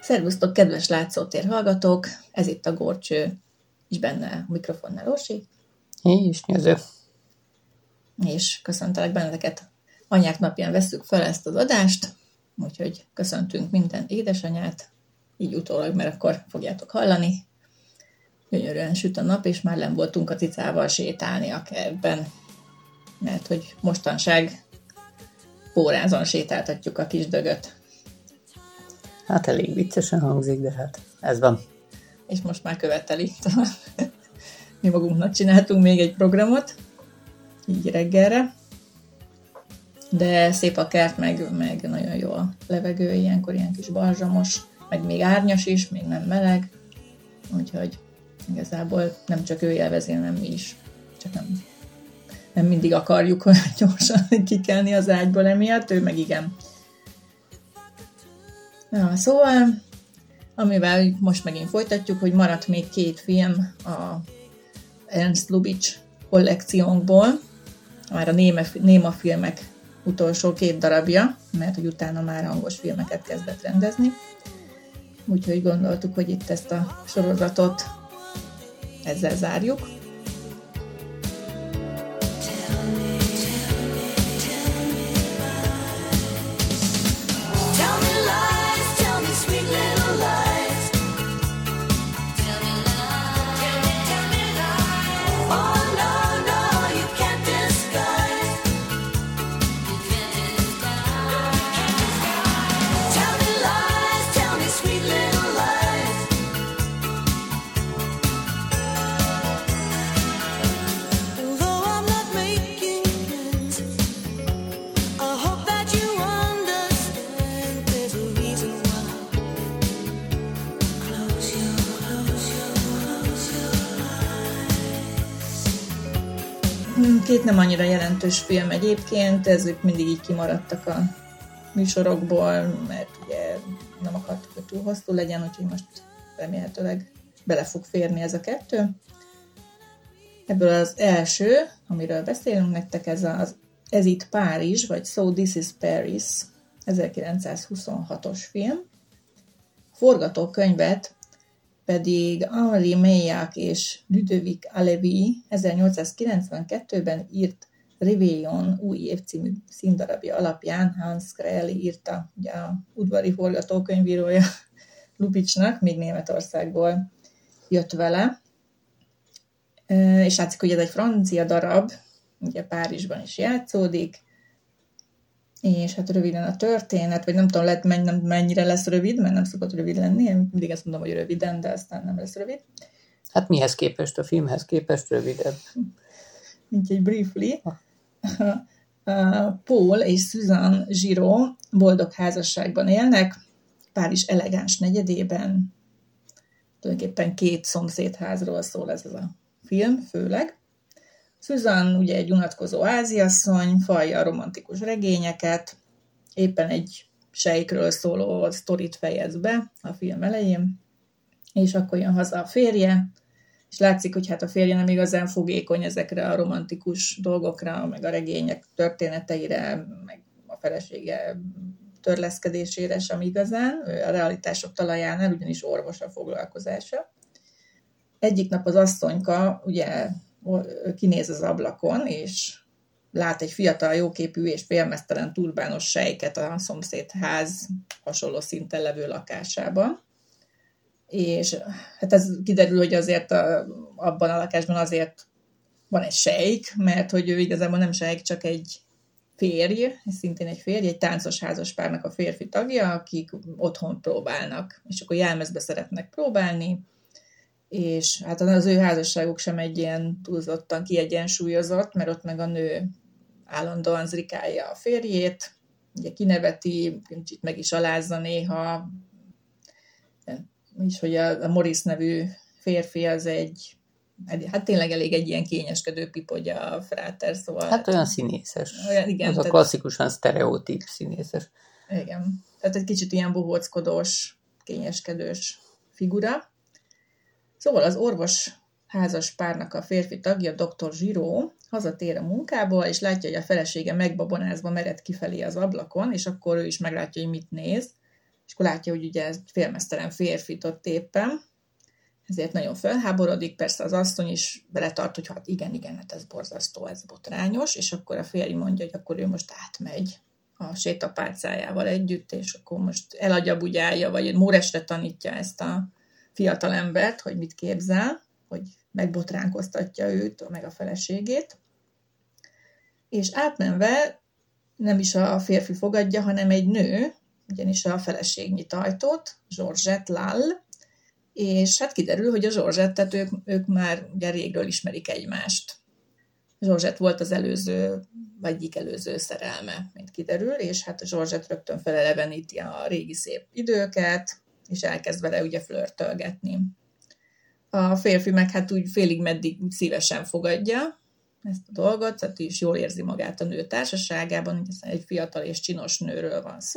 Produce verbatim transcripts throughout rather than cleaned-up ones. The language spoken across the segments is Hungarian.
Szervusztok, kedves látszótér hallgatók! Ez itt a Górcső, és benne a mikrofonnál Orsi. Én is nyező. És köszöntelek benneteket. Anyák napján vesszük fel ezt az adást, úgyhogy köszöntünk minden édesanyát, így utólag, mert akkor fogjátok hallani. Gyönyörűen süt a nap, és már nem voltunk a cicával sétálni a kertben, mert hogy mostanság pórázon sétáltatjuk a kis dögöt. Hát elég viccesen hangzik, de hát ez van. És most már követeli. Mi magunknak csináltunk még egy programot, így reggelre, de szép a kert, meg, meg nagyon jó a levegő, ilyenkor ilyen kis balzsamos, meg még árnyas is, még nem meleg, úgyhogy igazából nem csak ő élvezi, hanem mi is, csak nem, nem mindig akarjuk olyan gyorsan kikelni az ágyból emiatt, ő meg igen. Na, szóval, amivel most megint folytatjuk, hogy maradt még két film a Ernst Lubitsch kollekciónkból, már a néma, néma filmek utolsó két darabja, mert hogy utána már hangos filmeket kezdett rendezni. Úgyhogy gondoltuk, hogy itt ezt a sorozatot ezzel zárjuk. Két nem annyira jelentős film egyébként, ezek mindig így kimaradtak a műsorokból, mert ugye nem akartuk, hogy túl hosszú legyen, úgyhogy most remélhetőleg bele fog férni ez a kettő. Ebből az első, amiről beszélünk nektek, ez az Ez itt Párizs, vagy So This is Paris, ezerkilencszázhuszonhatos film. Forgatókönyvet pedig Henri Meillac és Ludovic Halévy ezernyolcszázkilencvenkettőben írt Réveillon új év című színdarabja alapján Hans Krell írta, ugye a udvari forgatókönyvírója Lubitschnak, még Németországból jött vele. És látszik, hogy ez egy francia darab, ugye Párizsban is játszódik, és hát röviden a történet, vagy nem tudom, lehet, mennyire lesz rövid, mert nem szokott rövid lenni, én mindig azt mondom, hogy röviden, de aztán nem lesz rövid. Hát mihez képest, a filmhez képest rövidebb? Mint egy briefly. Paul és Suzanne Giraud boldog házasságban élnek, Párizs elegáns negyedében, tulajdonképpen két szomszédházról szól ez a film, főleg. Susan ugye egy unatkozó háziasszony, falja a romantikus regényeket, éppen egy sejkről szóló sztorit fejez be a film elején, és akkor jön haza a férje, és látszik, hogy hát a férje nem igazán fogékony ezekre a romantikus dolgokra, meg a regények történeteire, meg a felesége törleszkedésére sem igazán, a realitások talajánál ugyanis orvos a foglalkozása. Egyik nap az asszonyka ugye kinéz az ablakon, és lát egy fiatal, jóképű és félmeztelen turbános sejket a szomszédház hasonló szinten levő lakásában. És hát ez kiderül, hogy azért a, abban a lakásban azért van egy sejk, mert hogy ő igazából nem sejk, csak egy férj, szintén egy férj, egy táncos házaspárnak a férfi tagja, akik otthon próbálnak, és akkor jelmezbe szeretnek próbálni, és hát az ő házasságuk sem egy ilyen túlzottan kiegyensúlyozott, mert ott meg a nő állandóan zrikálja a férjét, ugye kineveti, kicsit meg is alázza néha, és hogy a, a Morris nevű férfi az egy, hát tényleg elég egy ilyen kényeskedő pipogya a fráter, szóval... Hát olyan színészes, olyan, igen, az tehát, a klasszikusan sztereotíp színészes. Igen, tehát egy kicsit ilyen bohóckodós, kényeskedős figura. Szóval az orvos házas párnak a férfi tagja, doktor Giraud, hazatér a munkából, és látja, hogy a felesége megbabonázva mered kifelé az ablakon, és akkor ő is meglátja, hogy mit néz. és akkor látja, hogy ugye ez félmeztelen férfit ott éppen, ezért nagyon felháborodik, persze az asszony is beletart, hogy hát igen, igen, hát ez borzasztó, ez botrányos, és akkor a férj mondja, hogy akkor ő most átmegy a sétapálcájával együtt, és akkor most elagyabudjálja, vagy Móresre tanítja ezt a fiatal embert, hogy mit képzel, hogy megbotránkoztatja őt, meg a feleségét. És átmenve nem is a férfi fogadja, hanem egy nő, ugyanis a feleség nyit ajtót, Georgette Lal, és hát kiderül, hogy a Georgettet ők, ők már ugye régről ismerik egymást. Georgette volt az előző, vagy egyik előző szerelme, mint kiderül, és hát a Georgette rögtön feleleveníti a régi szép időket, és elkezd vele ugye flörtölgetni. A férfi meg hát úgy félig meddig úgy szívesen fogadja ezt a dolgot, tehát is jól érzi magát a nő társaságában, hogy egy fiatal és csinos nőről van szó.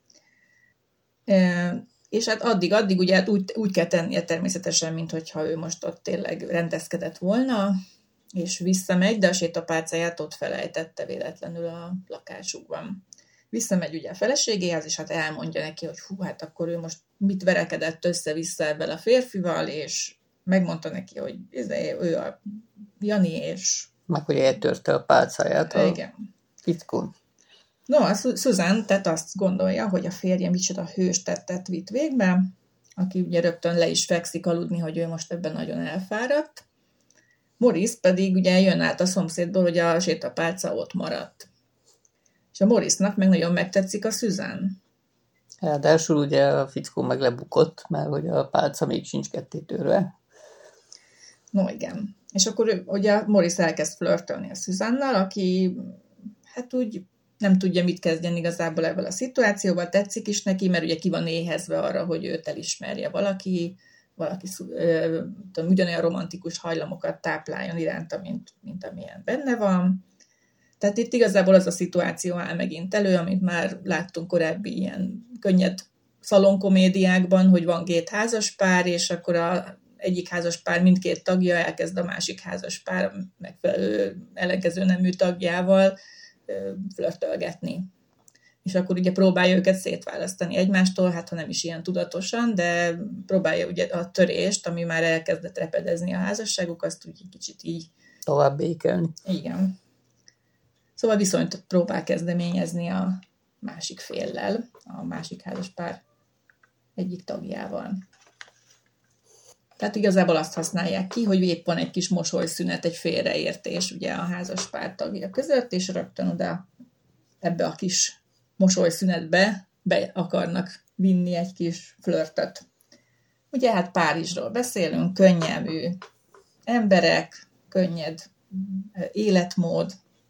E- és hát addig-addig ugye hát úgy, úgy kell tennie természetesen, mint hogyha ő most ott tényleg rendezkedett volna, és visszamegy, de a sétapálcáját ott felejtette véletlenül a lakásukban. Visszamegy ugye a feleségéhez, és hát elmondja neki, hogy hú, hát akkor ő most mit verekedett össze-vissza ebben a férfival, és megmondta neki, hogy ő a Jani, és... Meg hogy eltörte a pálcáját a igen. fickón. No, a Susan tehát azt gondolja, hogy a férje micsoda hős tettet vitt végbe, aki ugye rögtön le is fekszik aludni, hogy ő most ebben nagyon elfáradt. Maurice pedig ugye jön át a szomszédból, hogy a sétapálca ott maradt. És a Maurice-nak meg nagyon megtetszik a Susan. Ráadásul ugye a fickó meg lebukott, mert hogy a pálca még sincs ketté törve. No igen. És akkor ugye Maurice elkezd flörtölni a Susannal, aki hát úgy nem tudja, mit kezdjen igazából ebből a szituációval, tetszik is neki, mert ugye ki van éhezve arra, hogy őt elismerje valaki, valaki ö, tudom, ugyanolyan romantikus hajlamokat tápláljon iránta, mint, mint amilyen benne van. Tehát itt igazából az a szituáció áll megint elő, amit már láttunk korábbi ilyen könnyed szalonkomédiákban, hogy van két házaspár, és akkor a egyik házaspár mindkét tagja elkezd a másik házaspár megfelelő ellenkező nemű tagjával flörtölgetni. És akkor ugye próbálja őket szétválasztani egymástól, hát ha nem is ilyen tudatosan, de próbálja ugye a törést, ami már elkezdett repedezni a házasságuk, azt úgy kicsit így... Tovább békelni. Igen. Szóval viszonyt próbál kezdeményezni a másik féllel, a másik házaspár egyik tagjával. Tehát igazából azt használják ki, hogy épp van egy kis mosolyszünet, egy félreértés ugye a házaspár tagja között, és rögtön oda ebbe a kis mosolyszünetbe be akarnak vinni egy kis flörtöt. Ugye hát Párizsról beszélünk, könnyelmű emberek, könnyed életmód,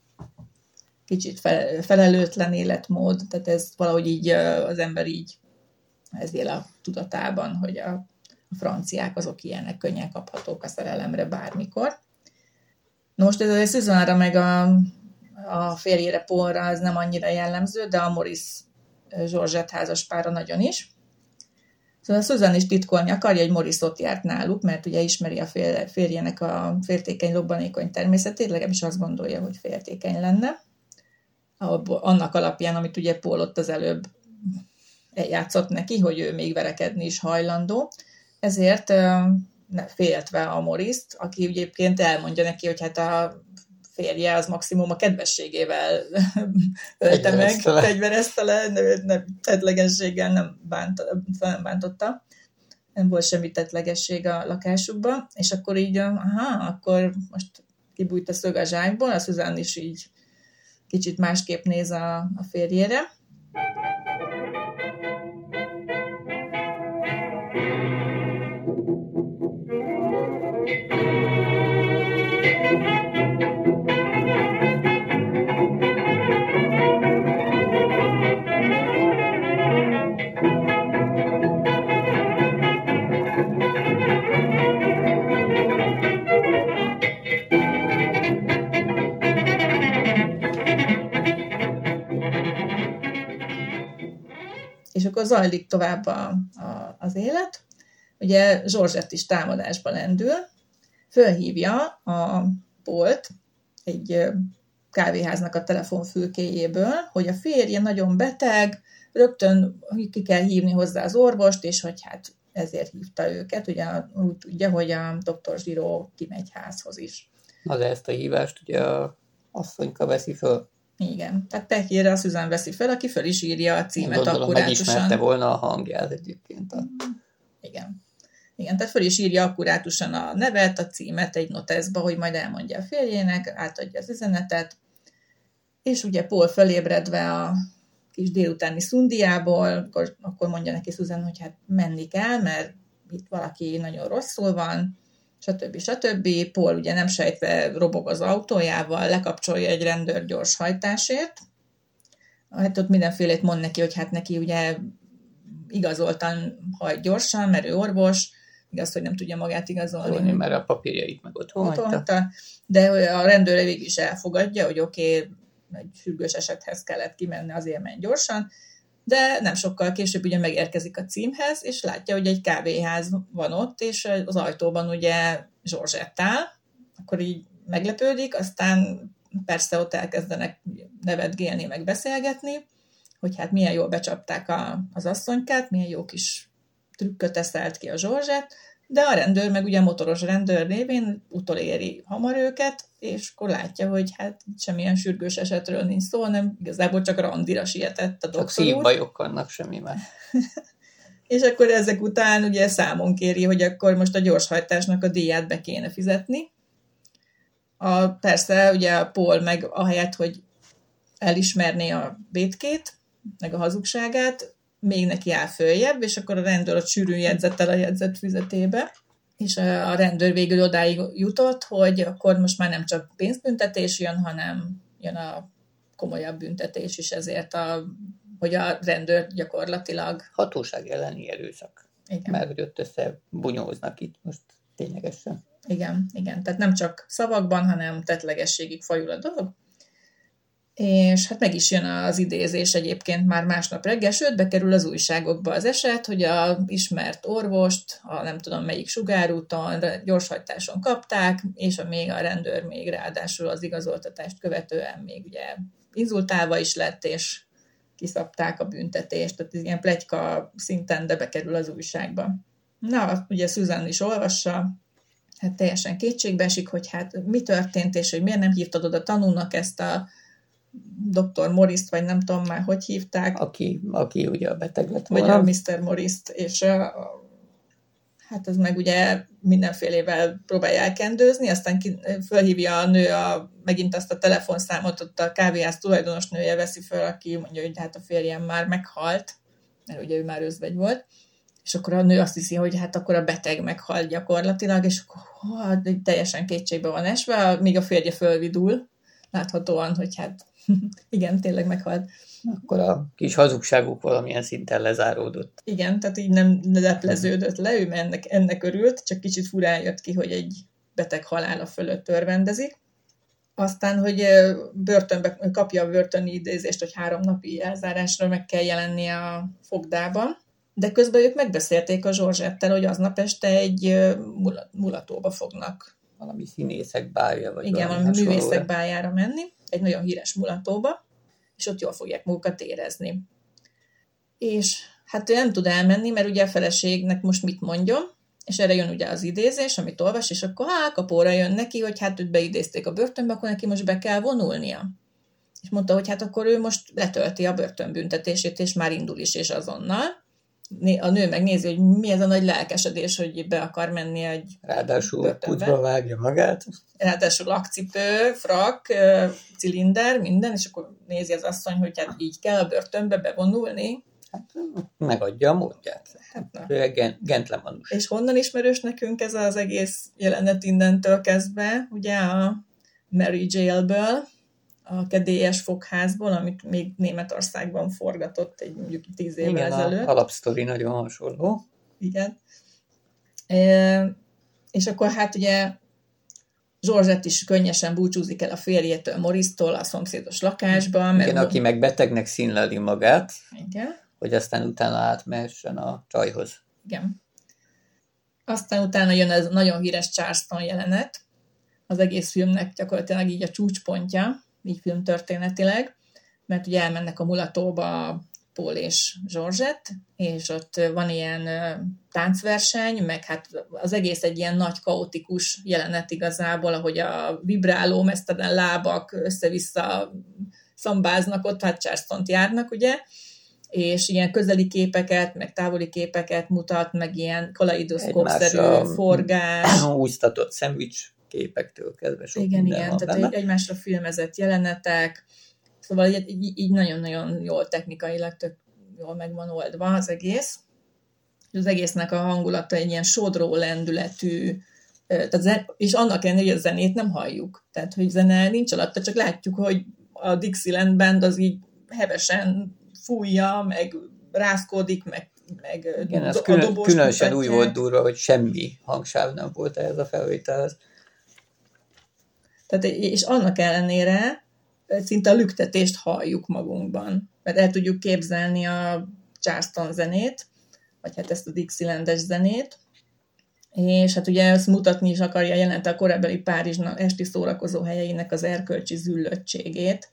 kicsit felelőtlen életmód, tehát ez valahogy így az ember így ez él a tudatában, hogy a A franciák azok ilyenek, könnyen kaphatók a szerelemre bármikor. Na most ez a Susanra meg a, a férjére Paulra ez nem annyira jellemző, de a Maurice Georgette házaspára nagyon is. Szóval a Susan is titkolni akarja, hogy Maurice ott járt náluk, mert ugye ismeri a férjének a féltékeny, lobbanékony természetét, legalábbis azt gondolja, hogy féltékeny lenne. Annak alapján, amit ugye Paul ott az előbb eljátszott neki, hogy ő még verekedni is hajlandó. Ezért féltve a Maurice-t, aki egyébként elmondja neki, hogy hát a férje az maximum a kedvességével ölte meg, fegyverezte le, nem, tettlegességgel nem, bánt, nem bántotta. Nem volt semmi tettlegesség a lakásukban, és akkor így, aha, akkor most kibújt a szög a zsákból, a Susan is így kicsit másképp néz a, a férjére. És akkor zajlik tovább a, a, az élet. Ugye Georgette is támadásba lendül, fölhívja a Pault egy kávéháznak a telefonfülkéjéből, hogy a férje nagyon beteg, rögtön ki kell hívni hozzá az orvost, és hogy hát ezért hívta őket, ugye úgy tudja, hogy a doktor Zsiró kimegy házhoz is. Na de ezt a hívást ugye a asszonyka veszi föl. Igen, tehát Pekére a Susan veszi fel, aki föl is írja a címet Gondolom, akkurátusan. megismerte volna a hangját egyébként. A... Igen. Igen, tehát föl is írja akkurátusan a nevet, a címet egy noteszba, hogy majd elmondja a férjének, átadja az üzenetet, és ugye Paul fölébredve a kis délutáni szundiából, akkor, akkor mondja neki Susan, hogy hát menni kell, mert itt valaki nagyon rosszul van, stb. stb. Paul ugye nem sejtve robog az autójával, lekapcsolja egy rendőr gyors hajtásért. Hát ott mindenfélét mond neki, hogy hát neki ugye igazoltan hajt gyorsan, mert ő orvos, igaz, hogy nem tudja magát igazolni. Olyan, mert a papírjait meg otthon hagyta. De a rendőr végig is elfogadja, hogy oké, okay, egy sürgős esethez kellett kimenni, azért menj gyorsan, de nem sokkal később ugye megérkezik a címhez, és látja, hogy egy kávéház van ott, és az ajtóban ugye Georgette áll, akkor így meglepődik, aztán persze ott elkezdenek nevetgélni, meg beszélgetni, hogy hát milyen jól becsapták a, az asszonykát, milyen jó kis trükköt eszelt ki a Georgette, de a rendőr meg ugye motoros rendőr révén utoléri hamar őket, és akkor látja, hogy hát semmilyen sürgős esetről nincs szó, hanem igazából csak randira sietett a doktor úr. Csak szívbajok vannak, semmi más. És akkor ezek után ugye számon kéri, hogy akkor most a gyorshajtásnak a díját be kéne fizetni. A, persze ugye a Paul meg ahelyett, hogy elismerné a vétkét, meg a hazugságát, még neki áll följebb, és akkor a rendőr ott sűrűn jegyzettel a jegyzet füzetébe, és a rendőr végül odáig jutott, hogy akkor most már nem csak pénzbüntetés jön, hanem jön a komolyabb büntetés is ezért, a, hogy a rendőr gyakorlatilag... Hatóság elleni erőszak. Igen. Mert hogy ott összebunyóznak itt most ténylegesen. Igen, igen. Tehát nem csak szavakban, hanem tettlegességig fajul a dolog. És hát meg is jön az idézés egyébként már másnap reggel, sőt, bekerül az újságokba az eset, hogy a ismert orvost, a nem tudom melyik sugárúton, gyorshajtáson kapták, és a, még a rendőr még ráadásul az igazoltatást követően még ugye inzultálva is lett, és kiszabták a büntetést, tehát ez ilyen pletyka szinten, de bekerül az újságba. Na, ugye Susan is olvassa, hát teljesen kétségbe esik, hogy hát mi történt, és hogy miért nem hívtad oda tanúnak ezt a doktor Morris-t, vagy nem tudom már, hogy hívták. Aki, aki ugye a beteg lett volna. Vagy a miszter Morris-t, és a, a, hát ez meg ugye mindenfélével próbálja elkendőzni, aztán ki, fölhívja a nő a, megint azt a telefonszámot, ott a kávéház tulajdonos nője veszi föl, aki mondja, hogy hát a férjem már meghalt, mert ugye ő már özvegy volt, és akkor a nő azt hiszi, hogy hát akkor a beteg meghalt gyakorlatilag, és akkor oh, teljesen kétségbe van esve, míg a férje fölvidul, láthatóan, hogy hát igen, tényleg meghalt. Akkor a kis hazugságuk valamilyen szinten lezáródott. Igen, tehát így nem lepleződött le, ő ennek, ennek örült, csak kicsit furán jött ki, hogy egy beteg halála fölött örvendezik. Aztán, hogy börtönbe, kapja a börtöni idézést, hogy három napi elzárásra meg kell jelennie a fogdában, de közben ők megbeszélték a Georgette-tel, hogy aznap este egy mulatóba fognak. Valami színészek bálja, vagy igen, valami művészek báljára menni, egy nagyon híres mulatóba, és ott jól fogják magukat érezni. És hát ő nem tud elmenni, mert ugye a feleségnek most mit mondjon, és erre jön ugye az idézés, amit olvas, és akkor há, kapóra jön neki, hogy hát őt beidézték a börtönbe, akkor neki most be kell vonulnia. És mondta, hogy hát akkor ő most letölti a börtönbüntetését, és már indul is, és azonnal. A nő megnézi, hogy mi ez a nagy lelkesedés, hogy be akar menni egy ráadásul pucba vágja magát. Ráadásul lakcipő, frak, cilinder, minden, és akkor nézi az asszony, hogy hát így kell a börtönbe bevonulni. Hát megadja a módját. Hát, ő egy gentlemanus. És honnan ismerős nekünk ez az egész jelenet innentől kezdve, ugye a Mary Jailből, a kedélyes fogházból, amit még Németországban forgatott egy mondjuk tíz évvel igen, ezelőtt. Igen, a alapsztori nagyon hasonló. Igen. E, és akkor hát ugye Georgette is könnyesen búcsúzik el a férjétől, Morris-tól a szomszédos lakásban. Igen, aki meg betegnek színleli magát, igen, hogy aztán utána átmehessen a csajhoz. Igen. Aztán utána jön ez nagyon híres Charleston jelenet, az egész filmnek gyakorlatilag így a csúcspontja, így filmtörténetileg, mert ugye elmennek a mulatóba Paul és Georgette, és ott van ilyen táncverseny, meg hát az egész egy ilyen nagy kaotikus jelenet igazából, ahogy a vibráló mesztelen lábak össze-vissza szambáznak, ott hát Charlestont járnak, ugye, és ilyen közeli képeket, meg távoli képeket mutat, meg ilyen kaleidoszkópszerű forgás. Úsztatott szendvics képektől kezdve sok igen, minden igen, van tehát benne. egymásra filmezett jelenetek, szóval így, így, így nagyon-nagyon jól technikailag tök jól meg van oldva az egész. És az egésznek a hangulata egy ilyen sodró lendületű, tehát, és annak ellenére, hogy a zenét nem halljuk. Tehát, hogy zene nincs alatta, csak látjuk, hogy a Dixieland Band az így hevesen fújja, meg rázkódik, meg, meg igen, ez külön, különösen úgy volt durva, hogy semmi hangsáv nem volt ehhez a felvételhez. Tehát, és annak ellenére szinte a lüktetést halljuk magunkban, mert el tudjuk képzelni a Charleston zenét, vagy hát ezt a Dixielandes zenét, és hát ugye ezt mutatni is akarja jelenti a korabeli Párizs esti szórakozó helyeinek az erkölcsi züllöttségét,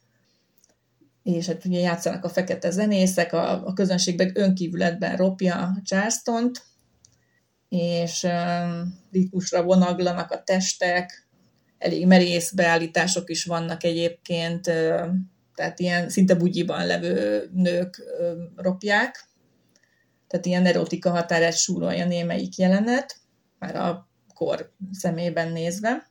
és hát ugye játszanak a fekete zenészek, a, a közönségben önkívületben ropja a Charlestont, és um, ritmusra vonaglanak a testek, elég merész beállítások is vannak egyébként, uh, tehát ilyen szinte bugyiban levő nők uh, ropják, tehát ilyen erotika határát súrolja némelyik jelenet, már a kor szemében nézve.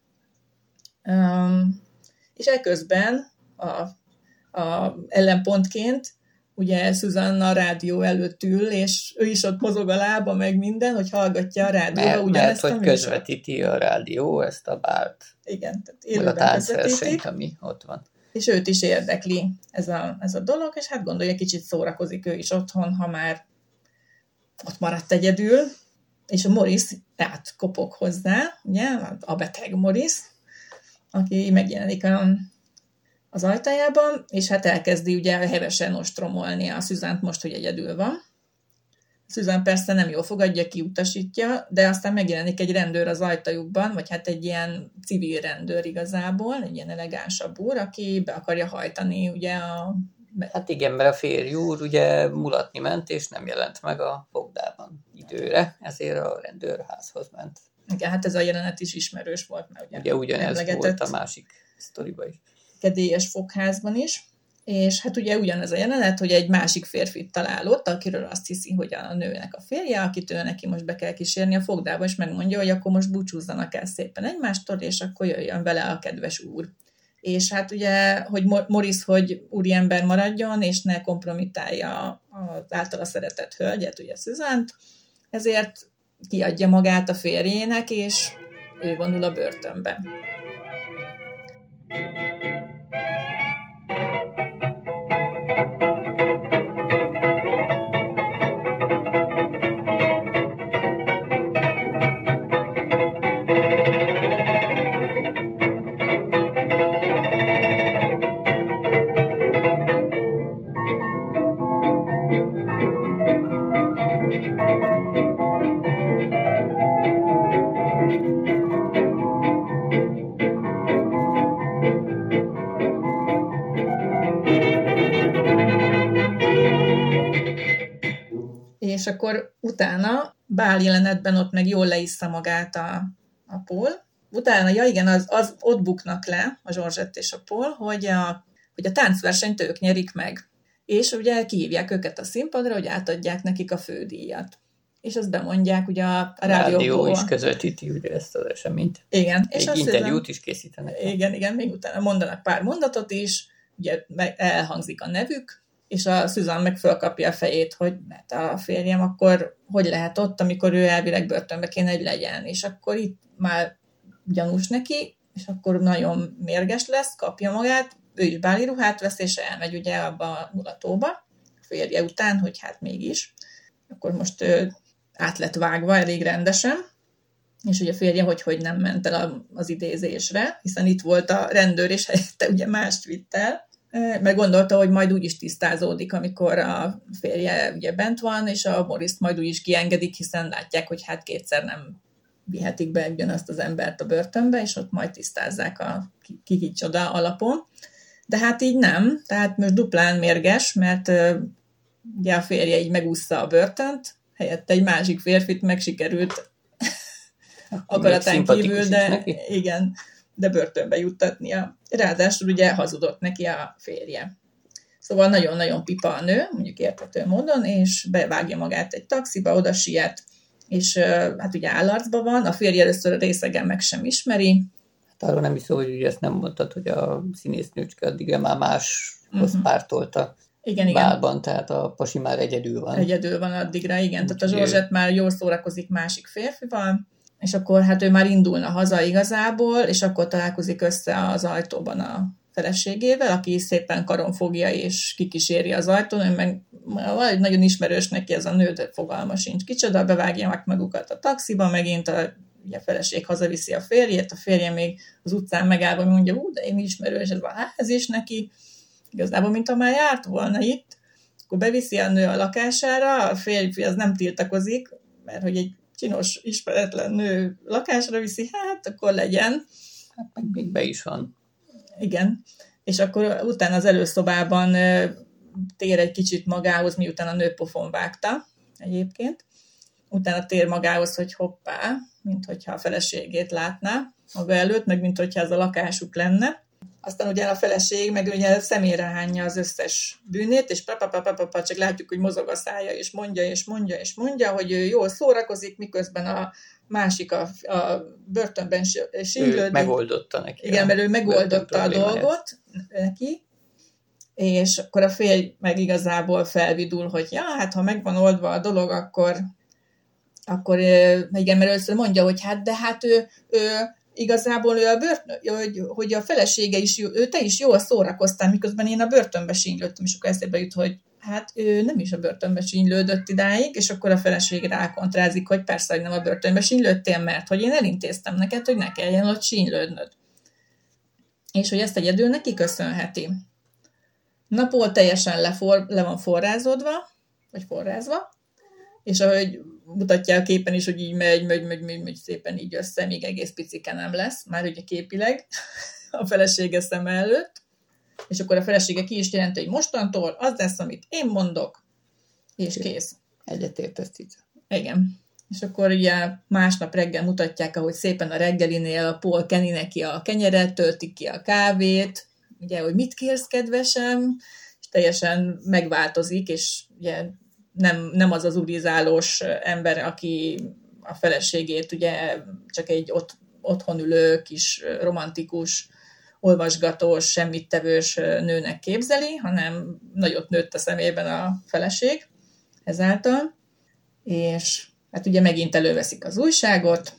Um, és eközben a, a ellenpontként ugye Susanna a rádió előtt ül, és ő is ott mozog a lába, meg minden, hogy hallgatja a rádióba mert, ugyanezt mert, a hogy közvetíti a rádió ezt a bárt. Igen, tehát élőben a táncversenyt, ami ott van. És őt is érdekli ez a, ez a dolog, és hát gondolja, kicsit szórakozik ő is otthon, ha már ott maradt egyedül, és a Morris átkopog hozzá, ugye, a beteg Morris, aki megjelenik a, az ajtajában, és hát elkezdi ugye hevesen ostromolni a Susan-t most, hogy egyedül van. Susan persze nem jól fogadja, kiutasítja, de aztán megjelenik egy rendőr az ajtajukban, vagy hát egy ilyen civil rendőr igazából, egy ilyen elegánsabb úr, aki be akarja hajtani ugye a... Hát igen, mert a férj úr ugye mulatni ment, és nem jelent meg a fogdában időre, ezért a rendőr házhoz ment. Igen, hát ez a jelenet is ismerős volt, mert ugye, ugye ugyanez volt a másik sztoriban is. Kedélyes fogházban is, és hát ugye ugyanez a jelenet, hogy egy másik férfit talál ott, akiről azt hiszi, hogy a nőnek a férje, akit ő neki most be kell kísérni a fogdába, és megmondja, hogy akkor most búcsúzzanak el szépen egymástól, és akkor jöjjön vele a kedves úr. És hát ugye, hogy Morris, hogy úriember maradjon, és ne kompromittálja az általa szeretett hölgyet, ugye Susan-t, ezért kiadja magát a férjének, és ő vonul a börtönbe. És akkor utána bál jelenetben ott meg jól leissza magát a, a Paul. Utána, ja igen, az, az ott buknak le, a Georgette és a Paul, hogy a, hogy a táncversenyt ők nyerik meg. És ugye kihívják őket a színpadra, hogy átadják nekik a fődíjat. És azt bemondják ugye a, a rádióból. Rádió is közvetíti ugye ezt az eseményt. Igen. És egy interjút is készítenek. Igen, igen, még utána mondanak pár mondatot is, ugye elhangzik a nevük, és a Susan meg fölkapja a fejét, hogy mert a férjem akkor hogy lehet ott, amikor ő elvileg börtönbe kéne, hogy legyen. És akkor itt már gyanús neki, és akkor nagyon mérges lesz, kapja magát, ő is báli ruhát vesz, és elmegy ugye abba a mulatóba, a férje után, hogy hát mégis. Akkor most ő át lett vágva elég rendesen, és ugye a férje hogy, hogy nem ment el az idézésre, hiszen itt volt a rendőr, és helyette ugye mást vitt el, mert gondolta, hogy majd úgy is tisztázódik, amikor a férje ugye bent van, és a Morris majd úgy is kiengedik, hiszen látják, hogy hát kétszer nem vihetik be ugyanazt az embert a börtönbe, és ott majd tisztázzák a ki kicsoda alapon. De hát így nem, tehát most duplán mérges, mert ugye a férje így megúszta a börtönt, helyette egy másik férfit meg sikerült akaratán kívül, de igen, de börtönbe juttatnia. Ráadásul ugye hazudott neki a férje. Szóval nagyon-nagyon pipa a nő, mondjuk érthető módon, és bevágja magát egy taxiba, oda siet, és hát ugye állarcban van, a férje először a részegen meg sem ismeri. Hát arról nem is szó, hogy ugye ezt nem mondtad, hogy a színésznőcske addigra már máshoz uh-huh. pártolta. Igen, bálban, igen. Tehát a pasi már egyedül van. Egyedül van addigra, igen. Tehát a Zsorzsett már jól szórakozik másik férfival, és akkor hát ő már indulna haza igazából, és akkor találkozik össze az ajtóban a feleségével, aki szépen karon fogja és kikíséri az ajtón, ő meg nagyon ismerős neki ez a nő, de fogalma sincs kicsoda, bevágja meg magukat a taxiba, megint a, ugye a feleség hazaviszi a férjét, a férje még az utcán megállva mondja, ú, de én ismerős, ez a ház is neki, igazából, mint ha már járt volna itt, akkor beviszi a nő a lakására, a férfi az nem tiltakozik, mert hogy egy csinos, ismeretlen nő lakásra viszi, hát akkor legyen. Hát meg még be is van. Igen, és akkor utána az előszobában tér egy kicsit magához, miután a nő pofon vágta egyébként. Utána tér magához, hogy hoppá, mint hogyha a feleségét látná maga előtt, meg mint hogyha ez a lakásuk lenne. Aztán ugye a feleség meg ugye szemére hányja az összes bűnét, és papapapapapa, csak látjuk, hogy mozog a szája, és mondja, és mondja, és mondja, hogy ő jól szórakozik, miközben a másik a, a börtönben sínylődik. Ő megoldotta neki. Igen, mert ő megoldotta a dolgot neki, és akkor a férj meg igazából felvidul, hogy ja, hát ha megvan oldva a dolog, akkor, akkor igen, mert először mondja, hogy hát, de hát ő, ő igazából ő a börtön, hogy, hogy a felesége is, ő te is jól szórakoztál, miközben én a börtönbe sínylődtem, és akkor eszébe jut, hogy hát ő nem is a börtönbe sínylődött idáig, és akkor a feleség rákontrázik, hogy persze, hogy nem a börtönbe sínylődtél, mert hogy én elintéztem neked, hogy ne kelljen ott sínylődnöd. És hogy ezt egyedül neki köszönheti. Napol teljesen lefor, le van forrázódva, vagy forrázva, és ahogy mutatja a képen is, hogy így megy, megy, megy, megy, megy szépen így össze, még egész picike nem lesz, már ugye képileg a felesége szeme előtt, és akkor a felesége ki is jelenti, hogy mostantól az lesz, amit én mondok, és kész. Egyetértesz itt. Igen. És akkor ugye másnap reggel mutatják, ahogy szépen a reggelinél a Paul keni neki a kenyeret, töltik ki a kávét, ugye, hogy mit kérsz, kedvesem, és teljesen megváltozik, és ugye nem, nem az az urizálós ember, aki a feleségét ugye csak egy ott, otthon ülő, kis romantikus, olvasgatós, semmittevős nőnek képzeli, hanem nagyot nőtt a szemében a feleség ezáltal, és hát ugye megint előveszik az újságot,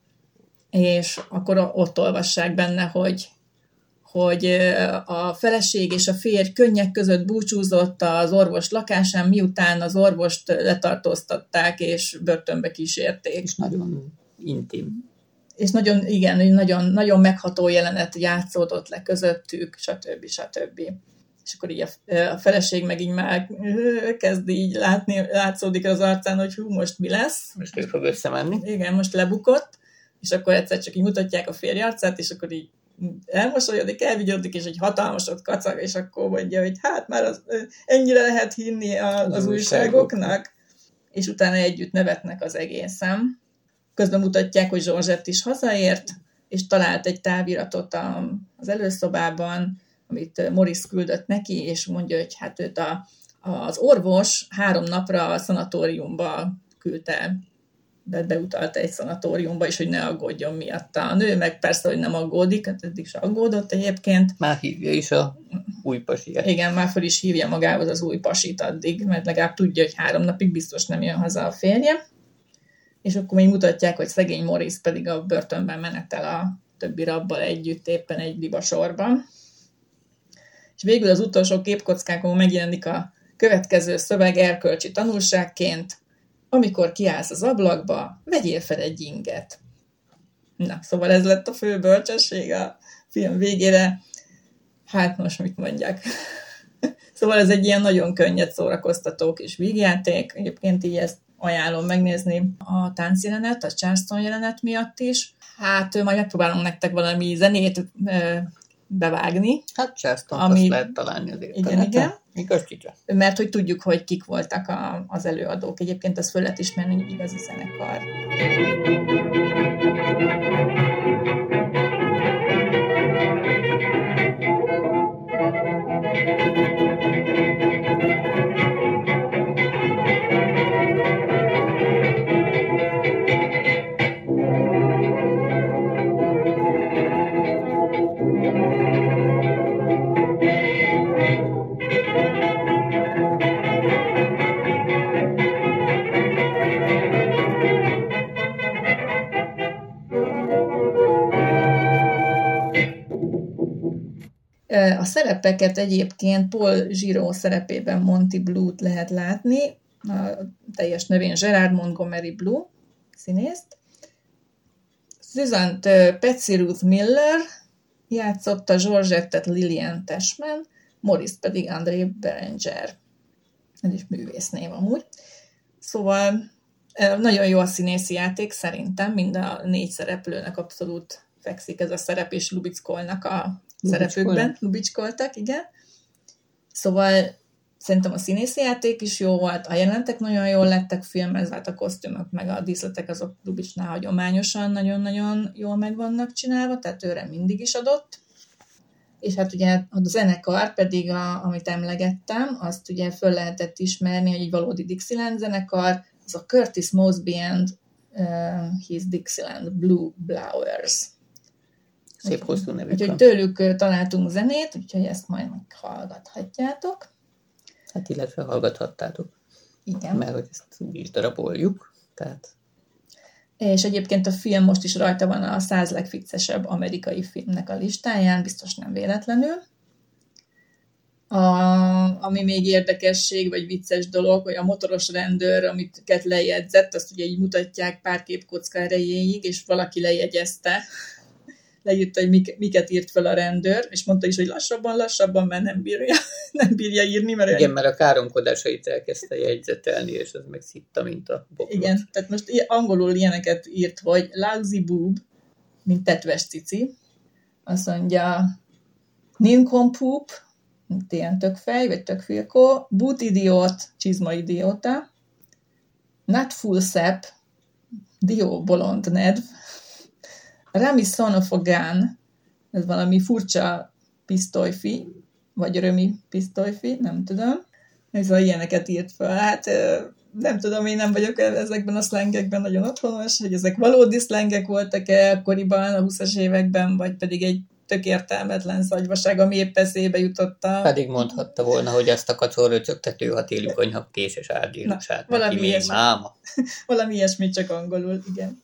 és akkor ott olvassák benne, hogy, hogy a feleség és a férj könnyek között búcsúzott az orvos lakásán, miután az orvost letartóztatták, és börtönbe kísérték. És nagyon intim. És nagyon, igen, nagyon, nagyon megható jelenet játszódott le közöttük, stb. stb. És akkor így a, a feleség meg így már kezd így látni, látszódik az arcán, hogy hú, most mi lesz. Most ő fog összemenni. Igen, most lebukott, és akkor egyszer csak így mutatják a férj arcát, és akkor így elmosolyodik, elvigyódik, és egy hatalmasot kacag, és akkor mondja, hogy hát már az, ennyire lehet hinni a, az, az újságoknak. És utána együtt nevetnek az egészen. Közben mutatják, hogy Zsorzsett is hazaért, és talált egy táviratot az előszobában, amit Morris küldött neki, és mondja, hogy hát őt a, az orvos három napra a szanatóriumba küldte, de beutalta egy szanatóriumba, és hogy ne aggódjon miatta. A nő meg persze, hogy nem aggódik, hát eddig se aggódott egyébként. Már hívja is a új pasiát. Igen, már fel is hívja magához az új pasit addig, mert legalább tudja, hogy három napig biztos nem jön haza a férje. És akkor még mutatják, hogy szegény Morris pedig a börtönben menetel a többi rabbal együtt éppen egy libasorban. És végül az utolsó képkockákon megjelenik a következő szöveg erkölcsi tanulságként: amikor kiállsz az ablakba, vegyél fel egy inget. Na, szóval ez lett a fő bölcsesség a film végére. Hát most mit mondjak. Szóval ez egy ilyen nagyon könnyed, szórakoztató kis vígjáték. Egyébként így ezt ajánlom megnézni a táncjelenet, a Charleston jelenet miatt is. Hát majd megpróbálom nektek valami zenét bevágni. Hát Charleston ami... azt lehet találni azért. Igen, igen. Igaz, csicsa. Mert hogy tudjuk, hogy kik voltak a, az előadók. Egyébként ezt föl lehet ismerni, hogy igazi zenekar. A szerepeket egyébként Paul Giraud szerepében Monty Blue-t lehet látni, a teljes nevén Gerard Montgomery Blue színészt. Susan Patsy Ruth Miller játszotta, Georgettet Lillian Tashman, Morris pedig André Berenger. Ez is művésznév amúgy. Szóval nagyon jó a színészi játék szerintem, mind a négy szereplőnek abszolút fekszik ez a szerep, és lubickolnak a szerepükben. Lubicskoltak, igen. Szóval szerintem a színészi játék is jó volt, a jelentek nagyon jól lettek filmezve, hát a kosztümök meg a díszletek azok Lubicsnál hagyományosan nagyon-nagyon jól meg vannak csinálva, tehát őre mindig is adott. És hát ugye a zenekar pedig, a, amit emlegettem, azt ugye föl lehetett ismerni, hogy egy valódi Dixieland zenekar, az a Curtis Mosby and uh, his Dixieland Blue Blowers. Szép hosszú nevük. Úgyhogy tőlük találtunk zenét, úgyhogy ezt majd meghallgathatjátok. Hát illetve hallgathattátok. Igen. Mert hogy ezt úgy is daraboljuk. Tehát... És egyébként a film most is rajta van a száz legviccesebb amerikai filmnek a listáján, biztos nem véletlenül. A, ami még érdekesség, vagy vicces dolog, hogy a motoros rendőr, amit lejegyzett, azt ugye így mutatják pár képkocka erejéig, és valaki lejegyezte, leírta, hogy mik, miket írt fel a rendőr, és mondta is, hogy lassabban, lassabban, mert nem bírja, nem bírja írni. Mert igen, olyan... mert a káromkodásait elkezdte jegyzetelni, és az meg szitta, mint a boklot. Igen, tehát most angolul ilyeneket írt, hogy lousy boob, mint tetves cici. Azt mondja nincompoop, mint ilyen tökfej, vagy tökfilkó, boot idiot, csizma idióta, not full sap, dió bolond nedv, Rami son of a gun, ez valami furcsa pisztolyfi, vagy römi pisztolyfi, nem tudom. Ez a ilyeneket írt fel. Hát nem tudom, én nem vagyok ezekben a szlengekben nagyon otthonos, hogy ezek valódi szlengek voltak-e akkoriban, a huszas években, vagy pedig egy tök értelmetlen zagyvaság, ami épp eszébe jutotta. Pedig mondhatta volna, hogy ezt a kacorröcsögtető, ha téli konyha késes árdírusát valami neki még máma. Valami ilyesmi, csak angolul, igen.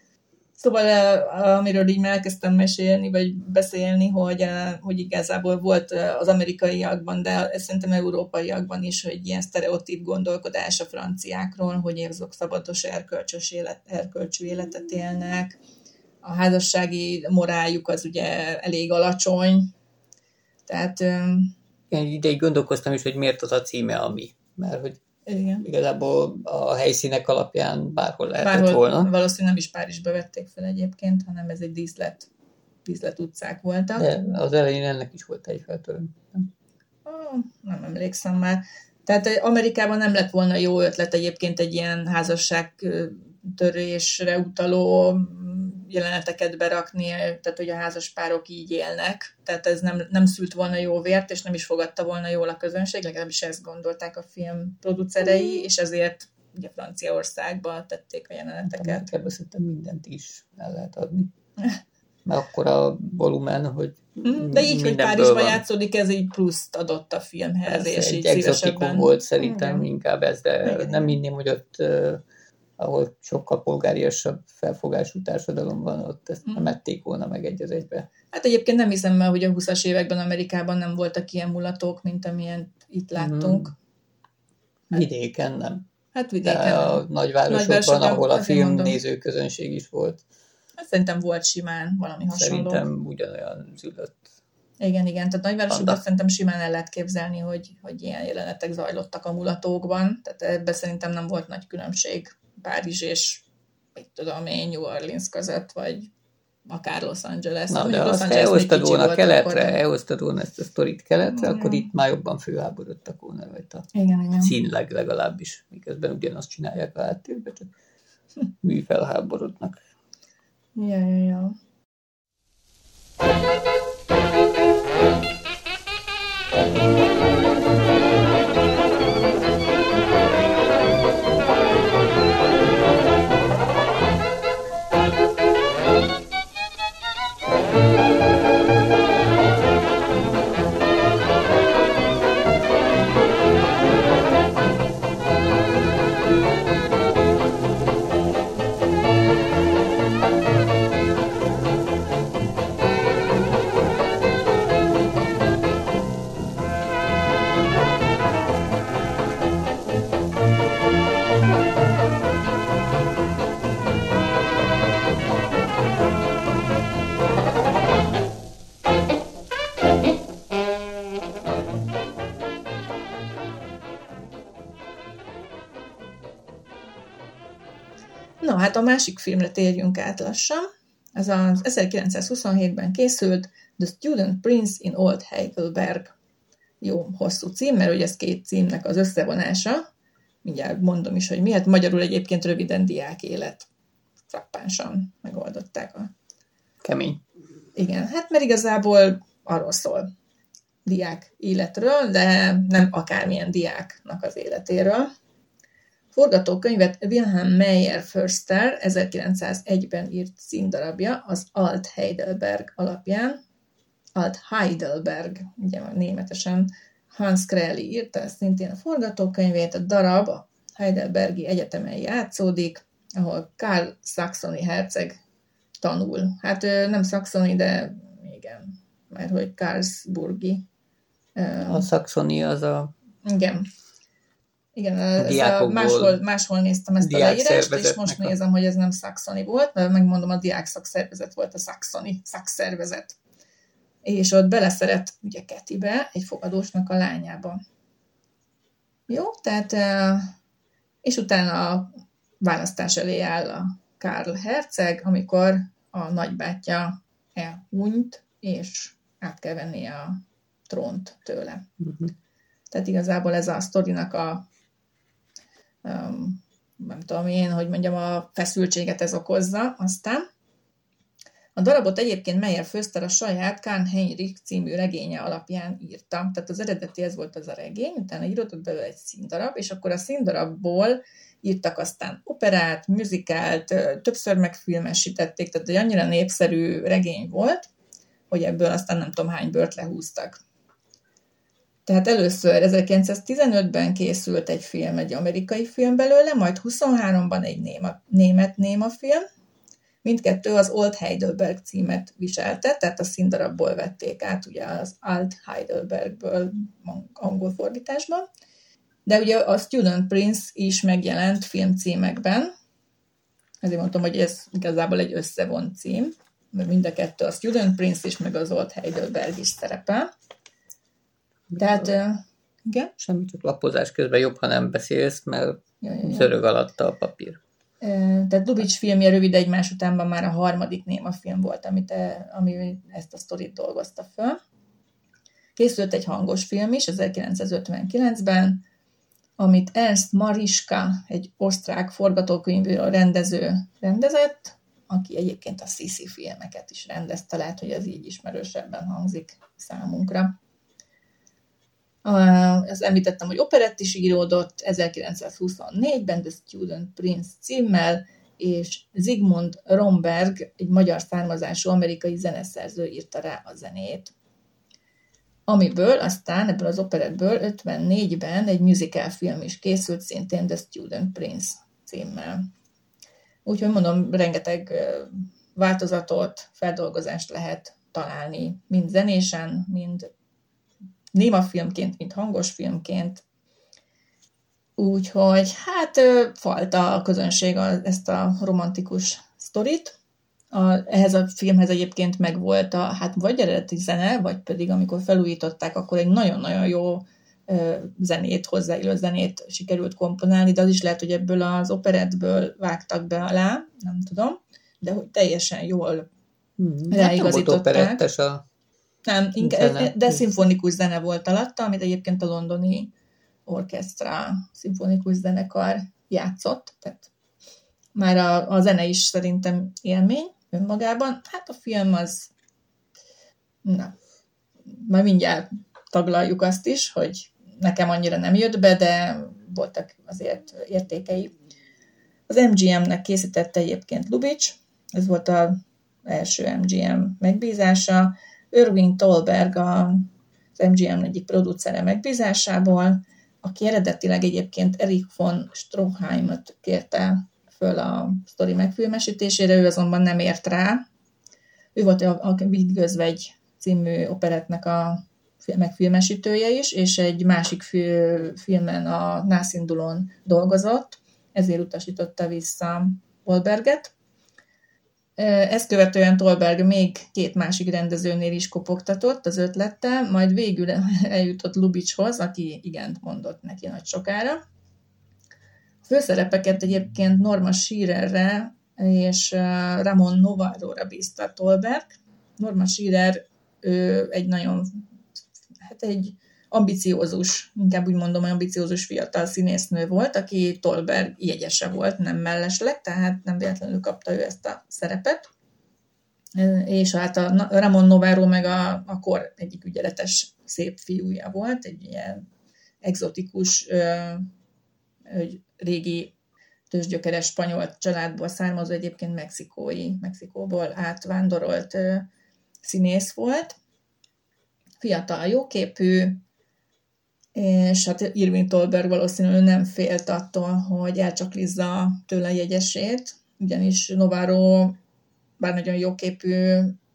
Szóval, amiről így elkezdtem mesélni, vagy beszélni, hogy, hogy igazából volt az amerikaiakban, de szerintem európaiakban is, hogy ilyen sztereotíp gondolkodás a franciákról, hogy azok szabados, erkölcsös élet, erkölcsű életet élnek. A házassági moráljuk az ugye elég alacsony. Tehát... Én ideig gondolkoztam is, hogy miért az a címe, ami. Mert hogy igen. Igazából a helyszínek alapján bárhol lehetett bárhol, volna. Valószínűleg nem is Párizsba vették fel egyébként, hanem ez egy díszlet, díszlet utcák voltak. De az elején ennek is volt egy feltörő. Nem? Oh, nem emlékszem már. Tehát Amerikában nem lett volna jó ötlet egyébként egy ilyen házasságtörésre utaló jeleneteket berakni, tehát hogy a házaspárok így élnek. Tehát ez nem, nem szült volna jó vért, és nem is fogadta volna jól a közönség, legalábbis ezt gondolták a film producerei, és ezért ugye Franciaországba tették a jeleneteket. Ebből szerintem mindent is el lehet adni. Mert akkor a volumen, hogy de így, hogy Párizsban játszódik, ez így pluszt adott a filmhez, persze, és így egy szívesebben. volt szerintem igen. Inkább ez, de igen, nem hinném, hogy ott ahol sokkal polgáriasabb felfogású társadalom van, ott ezt nem ették volna meg egy az egybe. Hát egyébként nem hiszem már, hogy a huszas években Amerikában nem voltak ilyen mulatók, mint amilyen itt láttunk. Hmm. Vidéken nem. Hát vidéken de a nem. nagyvárosokban, Nagyvárosokban, ahol a filmnéző közönség is volt. Hát szerintem volt simán valami hasonló. Szerintem ugyanolyan zülött. Igen, igen, tehát nagyvárosokban szerintem simán el lehet képzelni, hogy, hogy ilyen jelenetek zajlottak a mulatókban, tehát ebben szerintem nem volt nagy különbség Párizs és mit tudom én, New Orleans között, vagy akár Los Angeles. Na, Mondjuk de Los azt Angeles még kicsi elhoztad volt keletre, akkor, de... elhoztad volna ezt a sztorit keletre, Mm. akkor itt már jobban főháborodtak volna rajta. Igen, igen. Színleg legalábbis, miközben ugyanazt csinálják a háttérben, csak műfelháborodnak. Ja, ja, ja. Na, hát a másik filmre térjünk át lassan. Ez az ezerkilencszázhuszonhétben készült The Student Prince in Old Heidelberg. Jó, hosszú cím, mert ugye ez két címnek az összevonása. Mindjárt mondom is, hogy miért. Magyarul egyébként röviden diák élet. Frappánsan megoldották a... Kemény. Igen, hát mert igazából arról szól diák életről, de nem akármilyen diáknak az életéről. Forgatókönyvet Wilhelm Meyer Förster ezerkilencszázegyben írt színdarabja az Alt Heidelberg alapján. Alt Heidelberg, ugye németesen Hans Kréli írta szintén a forgatókönyvét, a darab a Heidelbergi Egyetemen játszódik, ahol Karl Saxony herceg tanul. Hát nem szaxoni, de igen, mert hogy Karlsburgi. A szaxoni az a... Igen. Igen, ez a máshol, máshol néztem ezt a leírást, és most a... nézem, hogy ez nem szaxoni volt, mert megmondom, a diák szakszervezet volt a szaxoni szakszervezet. És ott beleszeret ugye Ketibe, egy fogadósnak a lányába. Jó, tehát, és utána a választás elé áll a Karl herceg, amikor a nagybátyja elhunyt, és át kell venni a trónt tőle. Uh-huh. Tehát igazából ez a sztorinak a um, nem tudom én, hogy mondjam, a feszültséget ez okozza. Aztán a darabot egyébként Meyer Förster a saját Karl Heinrich című regénye alapján írta. Tehát az eredeti ez volt az a regény, utána írott belőle egy színdarab, és akkor a színdarabból írtak aztán operát, musicalt, többször megfilmesítették, tehát egy annyira népszerű regény volt, hogy ebből aztán nem tudom hány bört lehúztak. Tehát először ezerkilencszáztizenötben készült egy film, egy amerikai film belőle, majd huszonháromban egy néma, német néma film. Mindkettő az Old Heidelberg címet viselte, tehát a színdarabból vették át, ugye az Alt Heidelbergből angol fordításban. De ugye a Student Prince is megjelent filmcímekben. Ezért mondtam, hogy ez igazából egy összevont cím, mert mind a kettő a Student Prince is, meg az Old Heidelberg is szerepel. Tehát, uh, igen? Semmi, csak lapozás közben jobb, ha nem beszélsz, mert ja, ja, ja. zörög alatta a papír. Uh, tehát Lubitsch filmje rövid egymás utánban már a harmadik néma film volt, amit, ami ezt a sztorit dolgozta föl. Készült egy hangos film is ezerkilencszázötvenkilencben, amit Ernst Marischka, egy osztrák forgatókönyvíró rendező rendezett, aki egyébként a Sisi filmeket is rendezte, lehet, hogy ez így ismerősebben hangzik számunkra. Azt említettem, hogy operett is íródott ezerkilencszázhuszonnégyben, The Student Prince címmel, és Zygmunt Romberg, egy magyar származású amerikai zeneszerző írta rá a zenét. Amiből aztán, ebből az operettből ötvennégyben egy musical film is készült, szintén The Student Prince címmel. Úgyhogy mondom, rengeteg változatot, feldolgozást lehet találni, mind zenésen, mind némafilmként, mint hangos filmként. Úgyhogy hát falta a közönség ezt a romantikus sztorit. A, ehhez a filmhez egyébként megvolt a, hát vagy eredeti zene, vagy pedig amikor felújították, akkor egy nagyon-nagyon jó ö, zenét, hozzáillő zenét sikerült komponálni, de az is lehet, hogy ebből az operettből vágtak be alá, nem tudom, de hogy teljesen jól Hmm. Ráigazították. Hát a... Nem, inkább, de szimfonikus zene volt alatta, amit egyébként a londoni orkesztra, szimfonikus zenekar játszott, tehát már a, a zene is szerintem élmény önmagában. Hát a film az, na, majd mindjárt taglaljuk azt is, hogy nekem annyira nem jött be, de voltak azért értékei. Az em gé em-nek készítette egyébként Lubitsch, ez volt az első em gé em megbízása. Irving Thalberg az em gé em egyik producere megbízásából, aki eredetileg egyébként Erich von Stroheimot kérte föl a sztori megfilmesítésére, ő azonban nem ért rá. Ő volt a, a Vigdgözvegy című operettnek a megfilmesítője is, és egy másik filmen, a Nászindulón dolgozott, ezért utasította vissza Thalberget. Ezt követően Thalberg még két másik rendezőnél is kopogtatott az ötlettel, majd végül eljutott Lubitschhoz, aki igent mondott neki nagy sokára. A főszerepeket egyébként Norma Shearerre és Ramon Novarro-ra bízta Thalberg. Norma Shearer ő egy nagyon, hát egy ambiciózus, inkább úgy mondom, hogy ambiciózus fiatal színésznő volt, aki Thalberg jegyese volt, nem mellesleg, tehát nem véletlenül kapta ő ezt a szerepet. És hát a Ramon Novarro meg a, a kor egyik ügyeletes szép fiúja volt, egy ilyen egzotikus, egy régi tőzsgyökeres spanyol családból származó, egyébként mexikói, Mexikóból átvándorolt színész volt. Fiatal, jóképű, és hát Irving Thalberg valószínűleg nem félt attól, hogy elcsaklizza tőle a jegyesét, ugyanis Novarro bár nagyon jóképű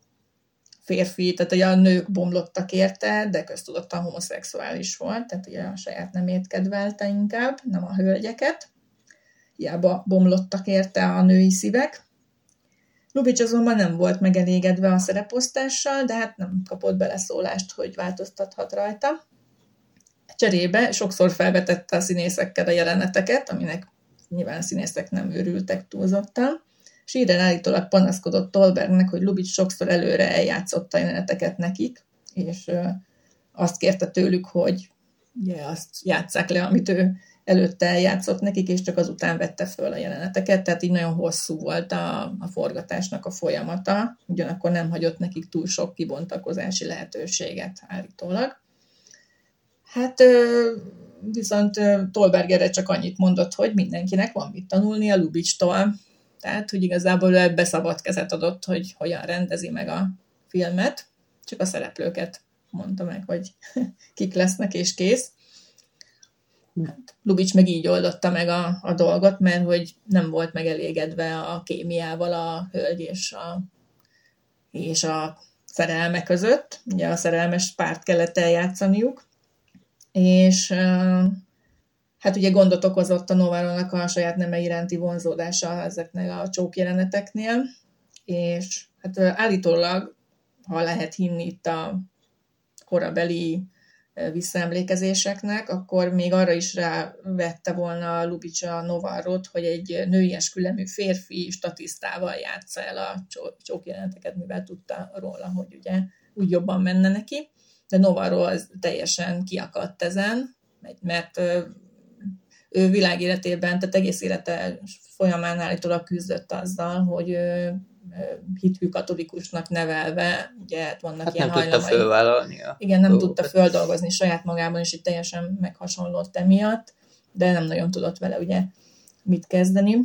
férfi, tehát ugye a nők bomlottak érte, de köztudottan homoszexuális volt, tehát ugye a saját nemét kedvelte inkább, nem a hölgyeket. Hiába bomlottak érte a női szívek. Lubitsch azonban nem volt megelégedve a szereposztással, de hát nem kapott beleszólást, hogy változtathat rajta. Cserébe sokszor felvetette a színészekkel a jeleneteket, aminek nyilván a színészek nem őrültek túlzottan. Shearer állítólag panaszkodott Thalbergnek, hogy Lubitsch sokszor előre eljátszotta a jeleneteket nekik, és azt kérte tőlük, hogy ugye, azt játsszák le, amit ő előtte eljátszott nekik, és csak azután vette föl a jeleneteket, tehát így nagyon hosszú volt a, a forgatásnak a folyamata, ugyanakkor nem hagyott nekik túl sok kibontakozási lehetőséget állítólag. Hát viszont Thalberg erre csak annyit mondott, hogy mindenkinek van mit tanulni a Lubitsch-tól. Tehát, hogy igazából ebbe szabad kezet adott, hogy hogyan rendezi meg a filmet, csak a szereplőket mondta meg, hogy kik lesznek, és kész. Hát, Lubitsch meg így oldotta meg a, a dolgot, mert hogy nem volt megelégedve a kémiával a hölgy és a, és a szerelme között. Ugye a szerelmes párt kellett eljátszaniuk, és hát ugye gondot okozott a Novarronak a saját neme iránti vonzódása ezeknek a csókjeleneteknél, és hát állítólag, ha lehet hinni itt a korabeli visszaemlékezéseknek, akkor még arra is rávette volna Lubitsch a Novarrot, hogy egy női eskülemű férfi statisztával játsza el a csókjeleneteket, mivel tudta róla, hogy ugye úgy jobban menne neki. De Novarro az teljesen kiakadt ezen, mert ő világéletében, tehát egész élete folyamán állítólag küzdött azzal, hogy ő hitű katolikusnak nevelve, ugye hát vannak hát ilyen nem hajlamai. Tudta fölvállalni a Igen, nem dolgokat. Tudta földolgozni saját magában, és így teljesen meghasonlott emiatt, de nem nagyon tudott vele ugye mit kezdeni.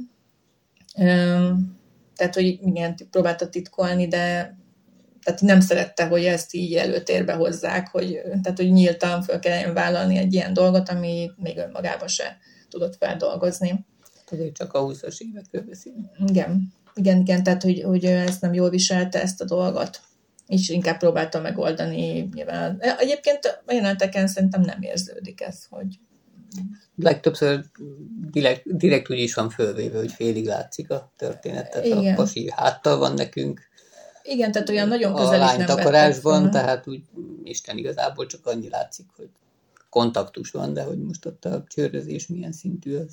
Tehát, hogy igen, próbálta titkolni, de tehát nem szerette, hogy ezt így előtérbe hozzák, hogy, tehát, hogy nyíltan fel kelljen vállalni egy ilyen dolgot, ami még önmagában se tudott feldolgozni. Azért csak a húszas évekről beszélünk. Igen, igen, igen, tehát, hogy, hogy ezt nem jól viselte, ezt a dolgot. És inkább próbálta megoldani. Nyilván. Egyébként a jeleneteken szerintem nem érződik ez, hogy... Legtöbbször direkt, direkt úgy is van fölvéve, hogy félig látszik a történet. Tehát igen. A pasi háttal van nekünk. Igen, tehát olyan nagyon közel is nem vettek. A lány takarásban, tehát úgy Isten igazából csak annyi látszik, hogy kontaktus van, de hogy most ott a csőrözés milyen szintű az.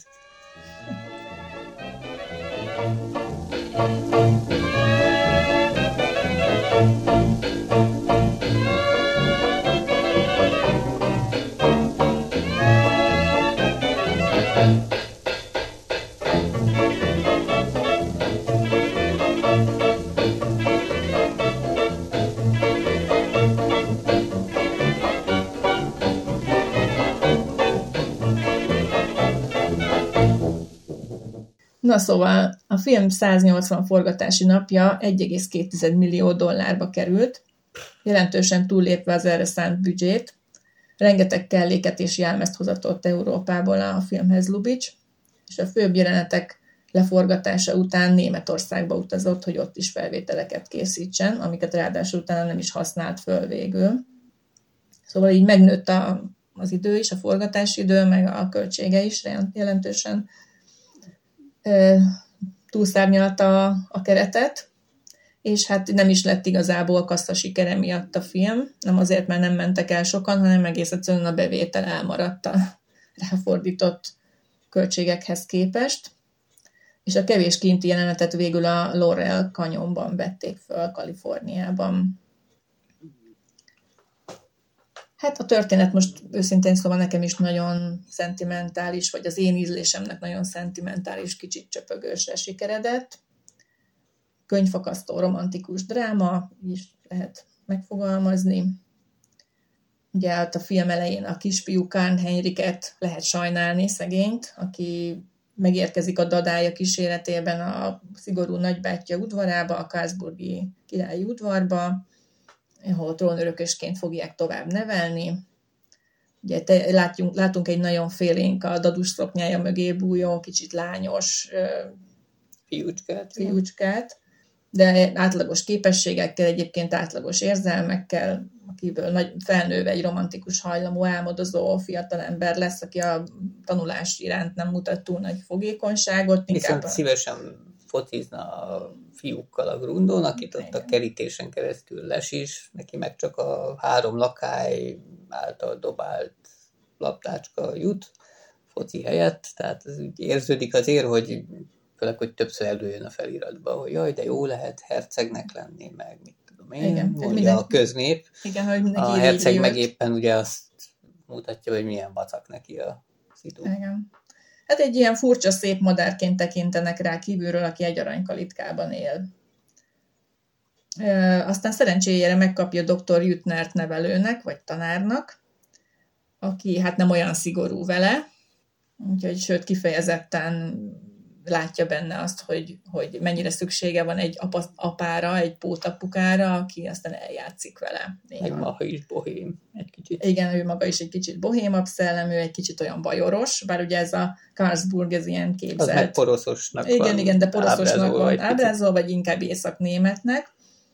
Na szóval a film száznyolcvan forgatási napja egy egész két millió dollárba került, jelentősen túllépve az erre szánt büdzsét. Rengeteg kelléket és jelmezt hozatott Európából a filmhez Lubitsch, és a főbb jelenetek leforgatása után Németországba utazott, hogy ott is felvételeket készítsen, amiket ráadásul utána nem is használt föl végül. Szóval így megnőtt a, az idő is, a forgatási idő, meg a költsége is jelentősen e, túlszárnyalta a, a keretet, és hát nem is lett igazából kassza sikere miatt a film, nem azért, mert nem mentek el sokan, hanem egész egyszerűen a bevétel elmaradt a ráfordított költségekhez képest, és a kevés kinti jelenetet végül a Laurel kanyonban vették föl, Kaliforniában. Hát a történet most őszintén szóval nekem is nagyon szentimentális, vagy az én ízlésemnek nagyon szentimentális, kicsit csöpögősre sikeredett. Könyvfakasztó romantikus dráma, is lehet megfogalmazni. Ugye hát a film elején a kisfiú Karl Heinriket lehet sajnálni, szegényt, aki megérkezik a dadája kíséretében a szigorú nagybátyja udvarába, a Karlsburgi királyi udvarba, ahol trónörökösként fogják tovább nevelni. Ugye te, látjunk, látunk egy nagyon félénk a dadus szoknyája mögé bújó, kicsit lányos fiúcskát, fiúcskát, de átlagos képességekkel, egyébként átlagos érzelmekkel, akiből nagy, felnőve egy romantikus hajlamú, álmodozó fiatalember lesz, aki a tanulás iránt nem mutat túl nagy fogékonyságot. Viszont a... szívesen focizna a fiúkkal a Grundon, akit ott a kerítésen keresztül lesís, neki meg csak a három lakály által dobált labdácska jut foci helyett, tehát ez úgy érződik azért, hogy főleg, hogy többször előjön a feliratba, hogy jaj, de jó lehet hercegnek lenni, meg mit tudom én, igen, mondja minden... a köznép. Igen, hogy a herceg meg éppen ugye azt mutatja, hogy milyen vacak neki a szitu. Igen. Hát egy ilyen furcsa, szép madárként tekintenek rá kívülről, aki egy aranykalitkában él. E, aztán szerencséjére megkapja doktor Jüttnert nevelőnek, vagy tanárnak, aki hát nem olyan szigorú vele, úgyhogy sőt kifejezetten látja benne azt, hogy, hogy mennyire szüksége van egy apa, apára, egy pótapukára, aki aztán eljátszik vele. Egy maga is bohém, egy kicsit. Igen, ő maga is egy kicsit bohémabb szellemű, egy kicsit olyan bajoros, bár ugye ez a Karlsburg, ez ilyen képzelt. Az meg poroszosnak igen, van. Igen, de poroszosnak van ábrázol, vagy inkább észak-németnek,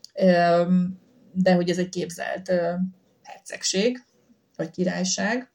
de hogy ez egy képzelt hercegség, vagy királyság.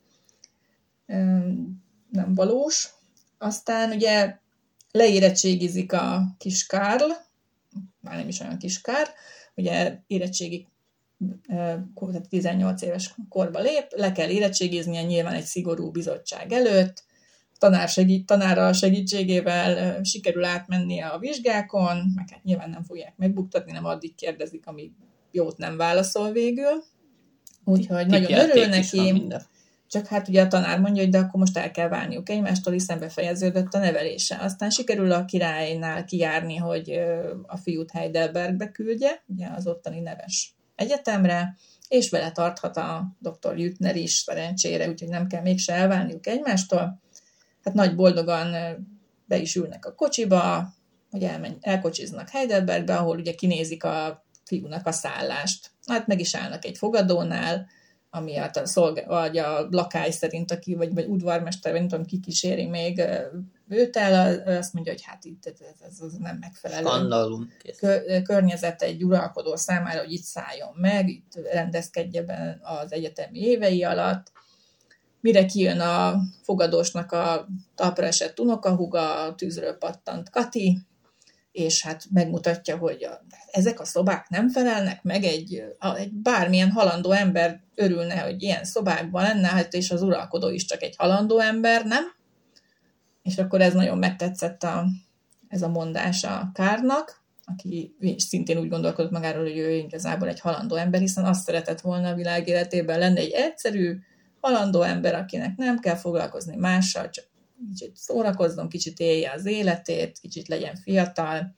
Nem valós. Aztán ugye leérettségizik a kis Karl, már nem is olyan kis Karl, ugye érettségi, tizennyolc éves korba lép, le kell érettségiznie nyilván egy szigorú bizottság előtt, tanár segít, tanára segítségével sikerül átmennie a vizsgákon, meg hát nyilván nem fogják megbuktatni, nem addig kérdezik, ami jót nem válaszol végül. Úgyhogy nagyon örül neki. Csak hát ugye a tanár mondja, hogy de akkor most el kell válniuk egymástól, hiszen befejeződött a nevelése. Aztán sikerül a királynál kijárni, hogy a fiút Heidelbergbe küldje, ugye az ottani neves egyetemre, és vele tarthat a doktor Jüttner is szerencsére, úgyhogy nem kell mégse elválniuk egymástól. Hát nagy boldogan be is ülnek a kocsiba, hogy elmenj, elkocsiznak Heidelbergbe, ahol ugye kinézik a fiúnak a szállást. Hát meg is állnak egy fogadónál, ami a, szolga, vagy a lakály szerint, aki, vagy, vagy udvarmester, vagy nem tudom, ki kíséri még őt el, azt mondja, hogy hát itt ez, ez, ez nem megfelelő. Skandalum. Kö, környezet egy uralkodó számára, hogy itt szálljon meg, itt rendezkedje be az egyetemi évei alatt. Mire kijön a fogadósnak a talpra esett unokahúga, a tűzről pattant Kati, és hát megmutatja, hogy a, ezek a szobák nem felelnek meg, egy, a, egy bármilyen halandó ember örülne, hogy ilyen szobákban lenne, hát és az uralkodó is csak egy halandó ember, nem? És akkor ez nagyon megtetszett a, ez a mondás a Kárnak, aki szintén úgy gondolkodott magáról, hogy ő igazából egy halandó ember, hiszen azt szeretett volna a világ életében lenni egy egyszerű, halandó ember, akinek nem kell foglalkozni mással, csak kicsit szórakozzon, kicsit élje az életét, kicsit legyen fiatal,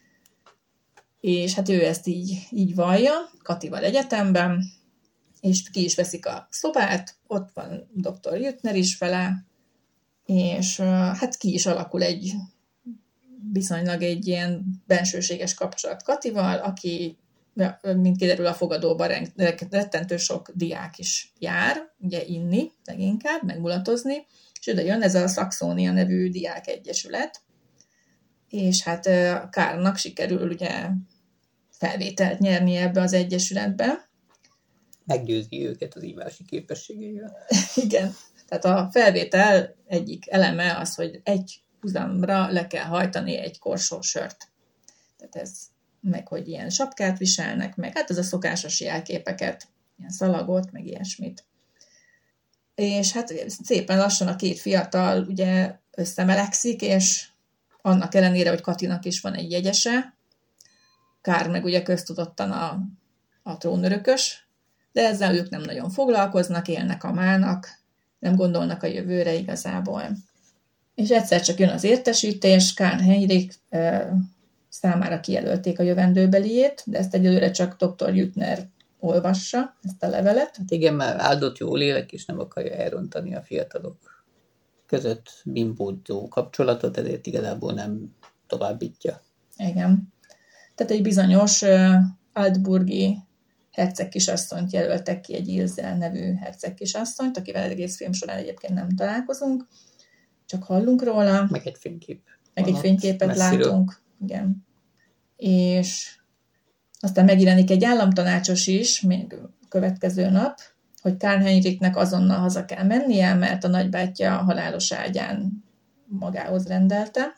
és hát ő ezt így, így vallja, Katival egyetemben, és ki is veszik a szobát, ott van doktor Jüttner is vele, és hát ki is alakul egy viszonylag egy ilyen bensőséges kapcsolat Katival, aki, mint kiderül, a fogadóban rettentő sok diák is jár, ugye inni leginkább, megmulatozni, és oda jön ez a Saxónia nevű diák egyesület, és hát Karlnak sikerül ugye felvételt nyerni ebbe az egyesületbe. Meggyőzi őket az ívási képességével. Igen, tehát a felvétel egyik eleme az, hogy egy húzamra le kell hajtani egy korsó sört. Tehát ez, meg hogy ilyen sapkát viselnek, meg hát ez a szokásos jelképeket, ilyen szalagot, meg ilyesmit. És hát szépen lassan a két fiatal ugye összemelegszik, és annak ellenére, hogy Katinak is van egy jegyese, Karl meg ugye köztudottan a, a trónörökös, de ezzel ők nem nagyon foglalkoznak, élnek a mának, nem gondolnak a jövőre igazából. És egyszer csak jön az értesítés, Karl Heinrich e, számára kijelölték a jövendőbeliét, de ezt egyelőre csak doktor Jüttner olvassa, ezt a levelet. Hát igen, már áldott jó lélek, és nem akarja elrontani a fiatalok között bimbódzó kapcsolatot, ezért igazából nem továbbítja. Igen. Tehát egy bizonyos uh, Altburgi hercegkisasszonyt jelöltek ki, egy Ilse nevű hercegkisasszonyt, akivel egész film során egyébként nem találkozunk, csak hallunk róla. Meg egy fénykép. Meg egy fényképet messziről látunk. Igen. És aztán megjelenik egy államtanácsos is, még következő nap, hogy Karl Heinrichnek azonnal haza kell mennie, mert a nagybátyja halálos ágyán magához rendelte.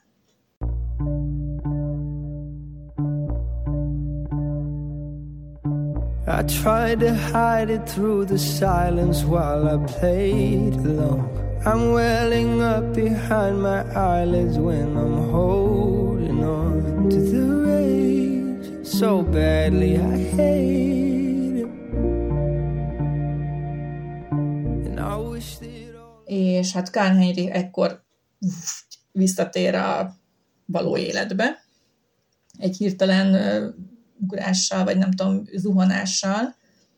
I tried to hide it through the silence while I played alone. I'm welling up behind my eyelids when I'm holding on to the rage so badly I hate it. And I wish that all... És hát Karl Heinrich ekkor visszatér a való életbe. Egy hirtelen ugrással, vagy nem tudom, zuhanással,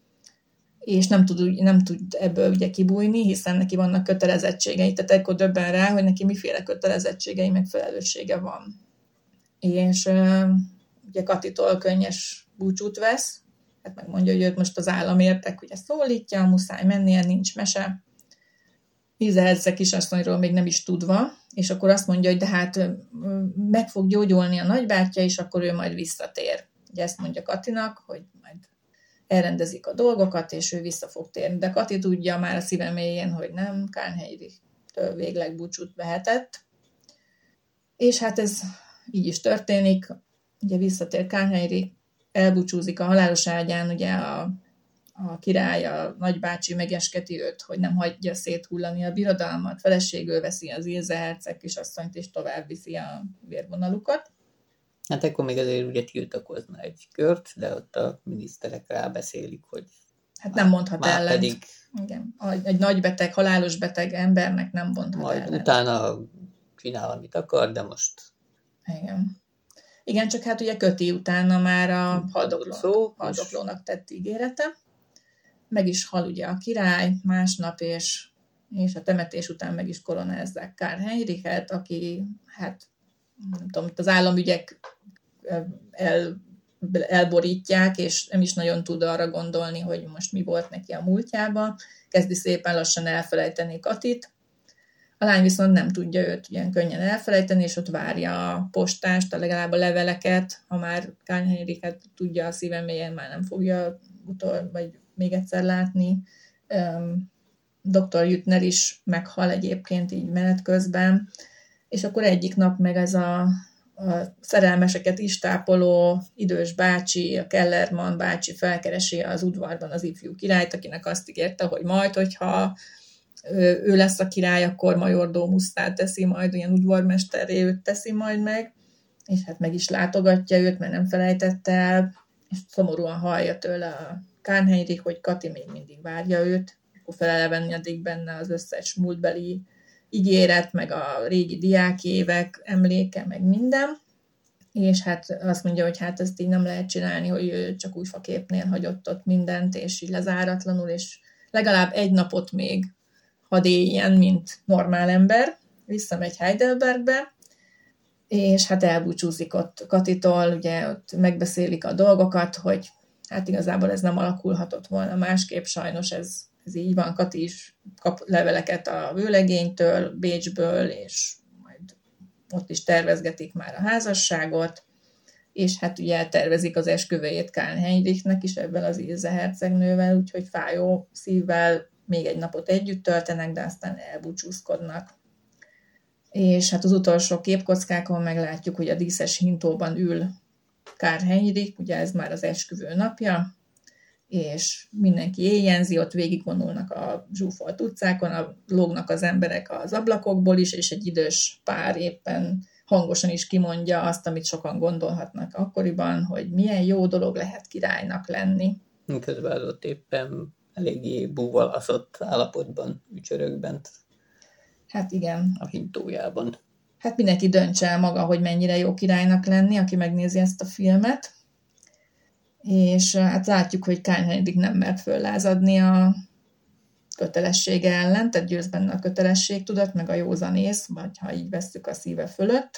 és nem tud, nem tud ebből ugye kibújni, hiszen neki vannak kötelezettségei, tehát ekkor döbben rá, hogy neki miféle kötelezettségei, meg felelőssége van. És ugye Katitól könnyes búcsút vesz, hát megmondja, hogy őt most az állam értek, ugye szólítja, muszáj mennie, nincs mese. Ilse hercegkisasszonyról még nem is tudva, és akkor azt mondja, hogy de hát meg fog gyógyulni a nagybátyja, és akkor ő majd visszatér. Ugye ezt mondja Katinak, hogy majd elrendezik a dolgokat, és ő vissza fog térni. De Kati tudja már a szíve mélyén, hogy nem, Karl Heinrichtől végleg búcsút vehetett. És hát ez így is történik. Ugye visszatér Karl Heinrich, elbúcsúzik a halálos ágyán, ugye a, a király, a nagybácsi megesketi őt, hogy nem hagyja széthullani a birodalmat, feleségül veszi az Ilse hercegkisasszonyt, és tovább viszi a vérvonalukat. Hát akkor még azért ugye tiltakozna egy kört, de ott a miniszterek rábeszélik, hogy hát nem mondhat már ellent. Pedig igen. Egy nagy beteg, halálos beteg embernek nem mondhat majd ellent. utána csinál, amit akar, de most... Igen. Igen, csak hát ugye köti utána már a haldokló, szó, haldoklónak tett ígérete. Meg is hal ugye a király másnap, és, és a temetés után meg is koronázzák Karl Heinrichet, aki hát nem tudom, az államügyek el, elborítják, és nem is nagyon tud arra gondolni, hogy most mi volt neki a múltjában. Kezdi szépen lassan elfelejteni Katit. A lány viszont nem tudja őt ilyen könnyen elfelejteni, és ott várja a postást, a legalább a leveleket, ha már Karl Heinrichet tudja a szíve mélyen, már nem fogja utol, vagy még egyszer látni. doktor Jüttner is meghal egyébként így menet közben, és akkor egyik nap meg ez a, a szerelmeseket is tápoló idős bácsi, a Kellerman bácsi felkeresi az udvarban az ifjú királyt, akinek azt ígérte, hogy majd, hogyha ő lesz a király, akkor majordomusszá teszi majd, olyan udvarmesterré őt teszi majd meg, és hát meg is látogatja őt, mert nem felejtette el, és szomorúan hallja tőle a Karl Heinrich, hogy Kati még mindig várja őt, akkor felelevenjedik benne az összes múltbeli ígéret, meg a régi diákévek emléke, meg minden, és hát azt mondja, hogy hát ezt így nem lehet csinálni, hogy ő csak úgy faképnél hagyott ott mindent, és így lezáratlanul, és legalább egy napot még hadd éljen, mint normál ember, visszamegy Heidelbergbe, és hát elbúcsúzik ott Katitól, ugye ott megbeszélik a dolgokat, hogy hát igazából ez nem alakulhatott volna másképp, sajnos ez, ez így van. Kati is kap leveleket a vőlegénytől, Bécsből, és majd ott is tervezgetik már a házasságot, és hát ugye tervezik az esküvőjét Karl Heinrichnek is ebben az Ilse hercegnővel, úgyhogy fájó szívvel még egy napot együtt töltenek, de aztán elbúcsúzkodnak. És hát az utolsó képkockákon meglátjuk, hogy a díszes hintóban ül Karl Heinrich, ugye ez már az esküvő napja, és mindenki éjjenzi, ott végigvonulnak a zsúfolt utcákon, a, lógnak az emberek az ablakokból is, és egy idős pár éppen hangosan is kimondja azt, amit sokan gondolhatnak akkoriban, hogy milyen jó dolog lehet királynak lenni. Közben az ott éppen eléggé búvalaszott állapotban ücsörög bent. Hát igen. A hintójában. Hát mindenki döntse el maga, hogy mennyire jó királynak lenni, aki megnézi ezt a filmet. És hát látjuk, hogy Karl Heinrich nem mert föllázadni a kötelessége ellen, tehát győz benne a kötelességtudat, meg a józanész, vagy ha így vesszük a szíve fölött.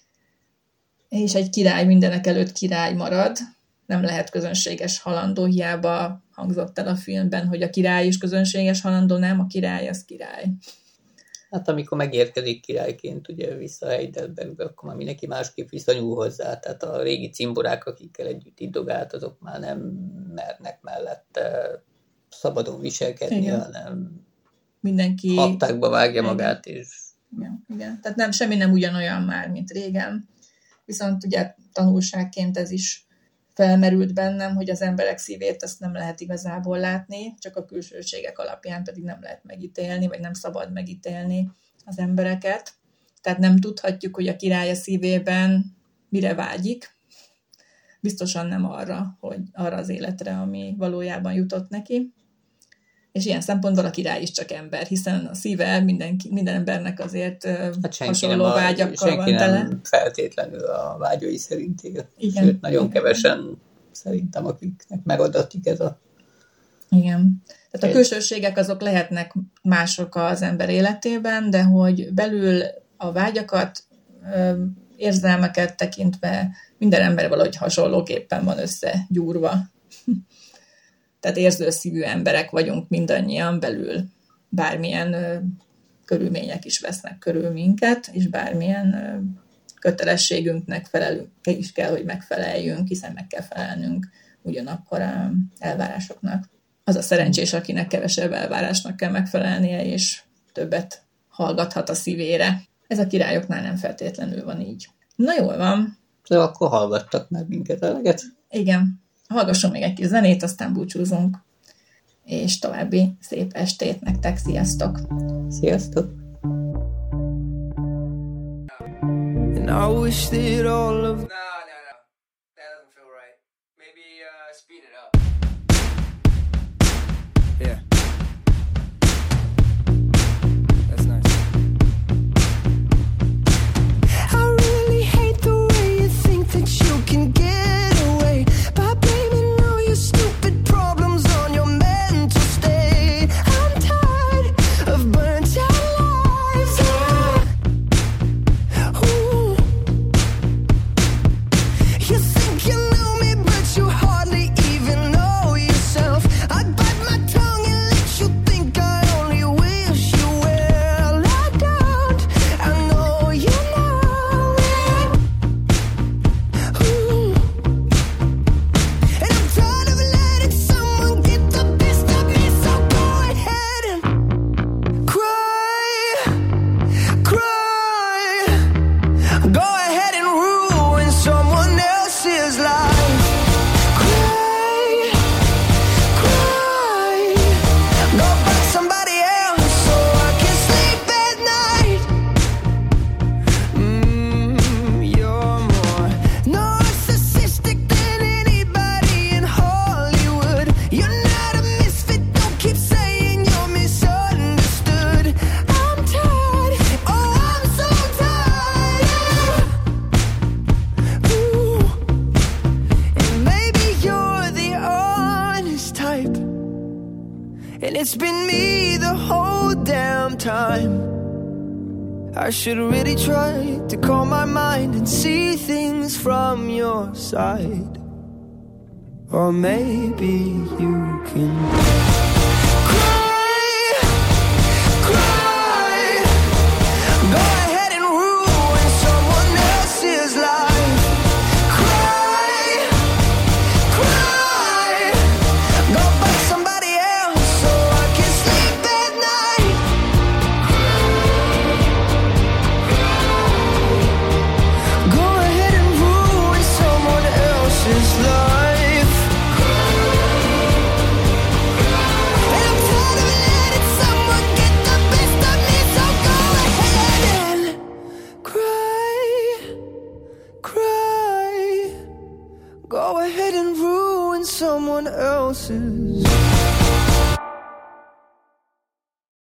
És egy király mindenek előtt király marad, nem lehet közönséges halandó, hiába hangzott el a filmben, hogy a király is közönséges halandó, nem, a király az király. Hát amikor megérkezik királyként ugye vissza a Heidelbergbe, akkor már mindenki másképp viszonyul hozzá, tehát a régi cimborák, akikkel együtt iddogált, azok már nem mernek mellette szabadon viselkedni, igen, hanem mindenki hattákba vágja igen. magát. És... Igen, igen. Tehát nem, semmi nem ugyanolyan már, mint régen. Viszont ugye tanulságként ez is felmerült bennem, hogy az emberek szívét ezt nem lehet igazából látni, csak a külsőségek alapján pedig nem lehet megítélni, vagy nem szabad megítélni az embereket. Tehát nem tudhatjuk, hogy a király a szívében mire vágyik. Biztosan nem arra, hogy arra az életre, ami valójában jutott neki. És ilyen szempontból a király is csak ember, hiszen a szíve minden, minden embernek azért hát hasonló a, vágyakkal van tele. Nem feltétlenül a vágyai szerint él. Igen. Sőt, nagyon igen. kevesen szerintem, akiknek megadatik ez a... Igen. Tehát a külsőségek azok lehetnek mások az ember életében, de hogy belül a vágyakat, érzelmeket tekintve minden ember valahogy hasonlóképpen van összegyúrva. Tehát érzőszívű emberek vagyunk mindannyian belül. Bármilyen ö, körülmények is vesznek körül minket, és bármilyen ö, kötelességünknek felelünk, is kell, hogy megfeleljünk, hiszen meg kell felelnünk ugyanakkor a elvárásoknak. Az a szerencsés, akinek kevesebb elvárásnak kell megfelelnie, és többet hallgathat a szívére. Ez a királyoknál nem feltétlenül van így. Na jól van. De akkor hallgattak meg minket eleget? Igen. Hallgassunk még egy kis zenét, aztán búcsúzunk. És további szép estét nektek. Sziasztok! Sziasztok! And I wish that all of... No, no, no. That doesn't feel right. Maybe uh, speed it up. Yeah. That's nice. I really hate the way you think that you can get away by blaming all your stupid problems on your mental state. I'm tired of burnt out lives. Ooh. You think you know me, but you hardly even know yourself. I bite my tongue and let you think I only wish you well. I don't, I know you know it. Ooh. And I'm tired of letting someone get the best of me, so go ahead and cry, cry. Go ahead and ruin someone else's life. Cry, cry. Go find somebody else so I can sleep at night. Mm, you're more narcissistic than anybody in Hollywood. You're not a misfit, don't keep saying you're misunderstood. I'm tired, oh I'm so tired. Ooh. And maybe you're the honest type, and it's been me the whole damn time. I should really try to calm my mind and see things from your side. Or maybe you can cry, cry. Go ahead and ruin someone else's life. Cry, cry. Go fuck somebody else so I can sleep at night. Go ahead and ruin someone else's life. Go ahead and ruin someone else's.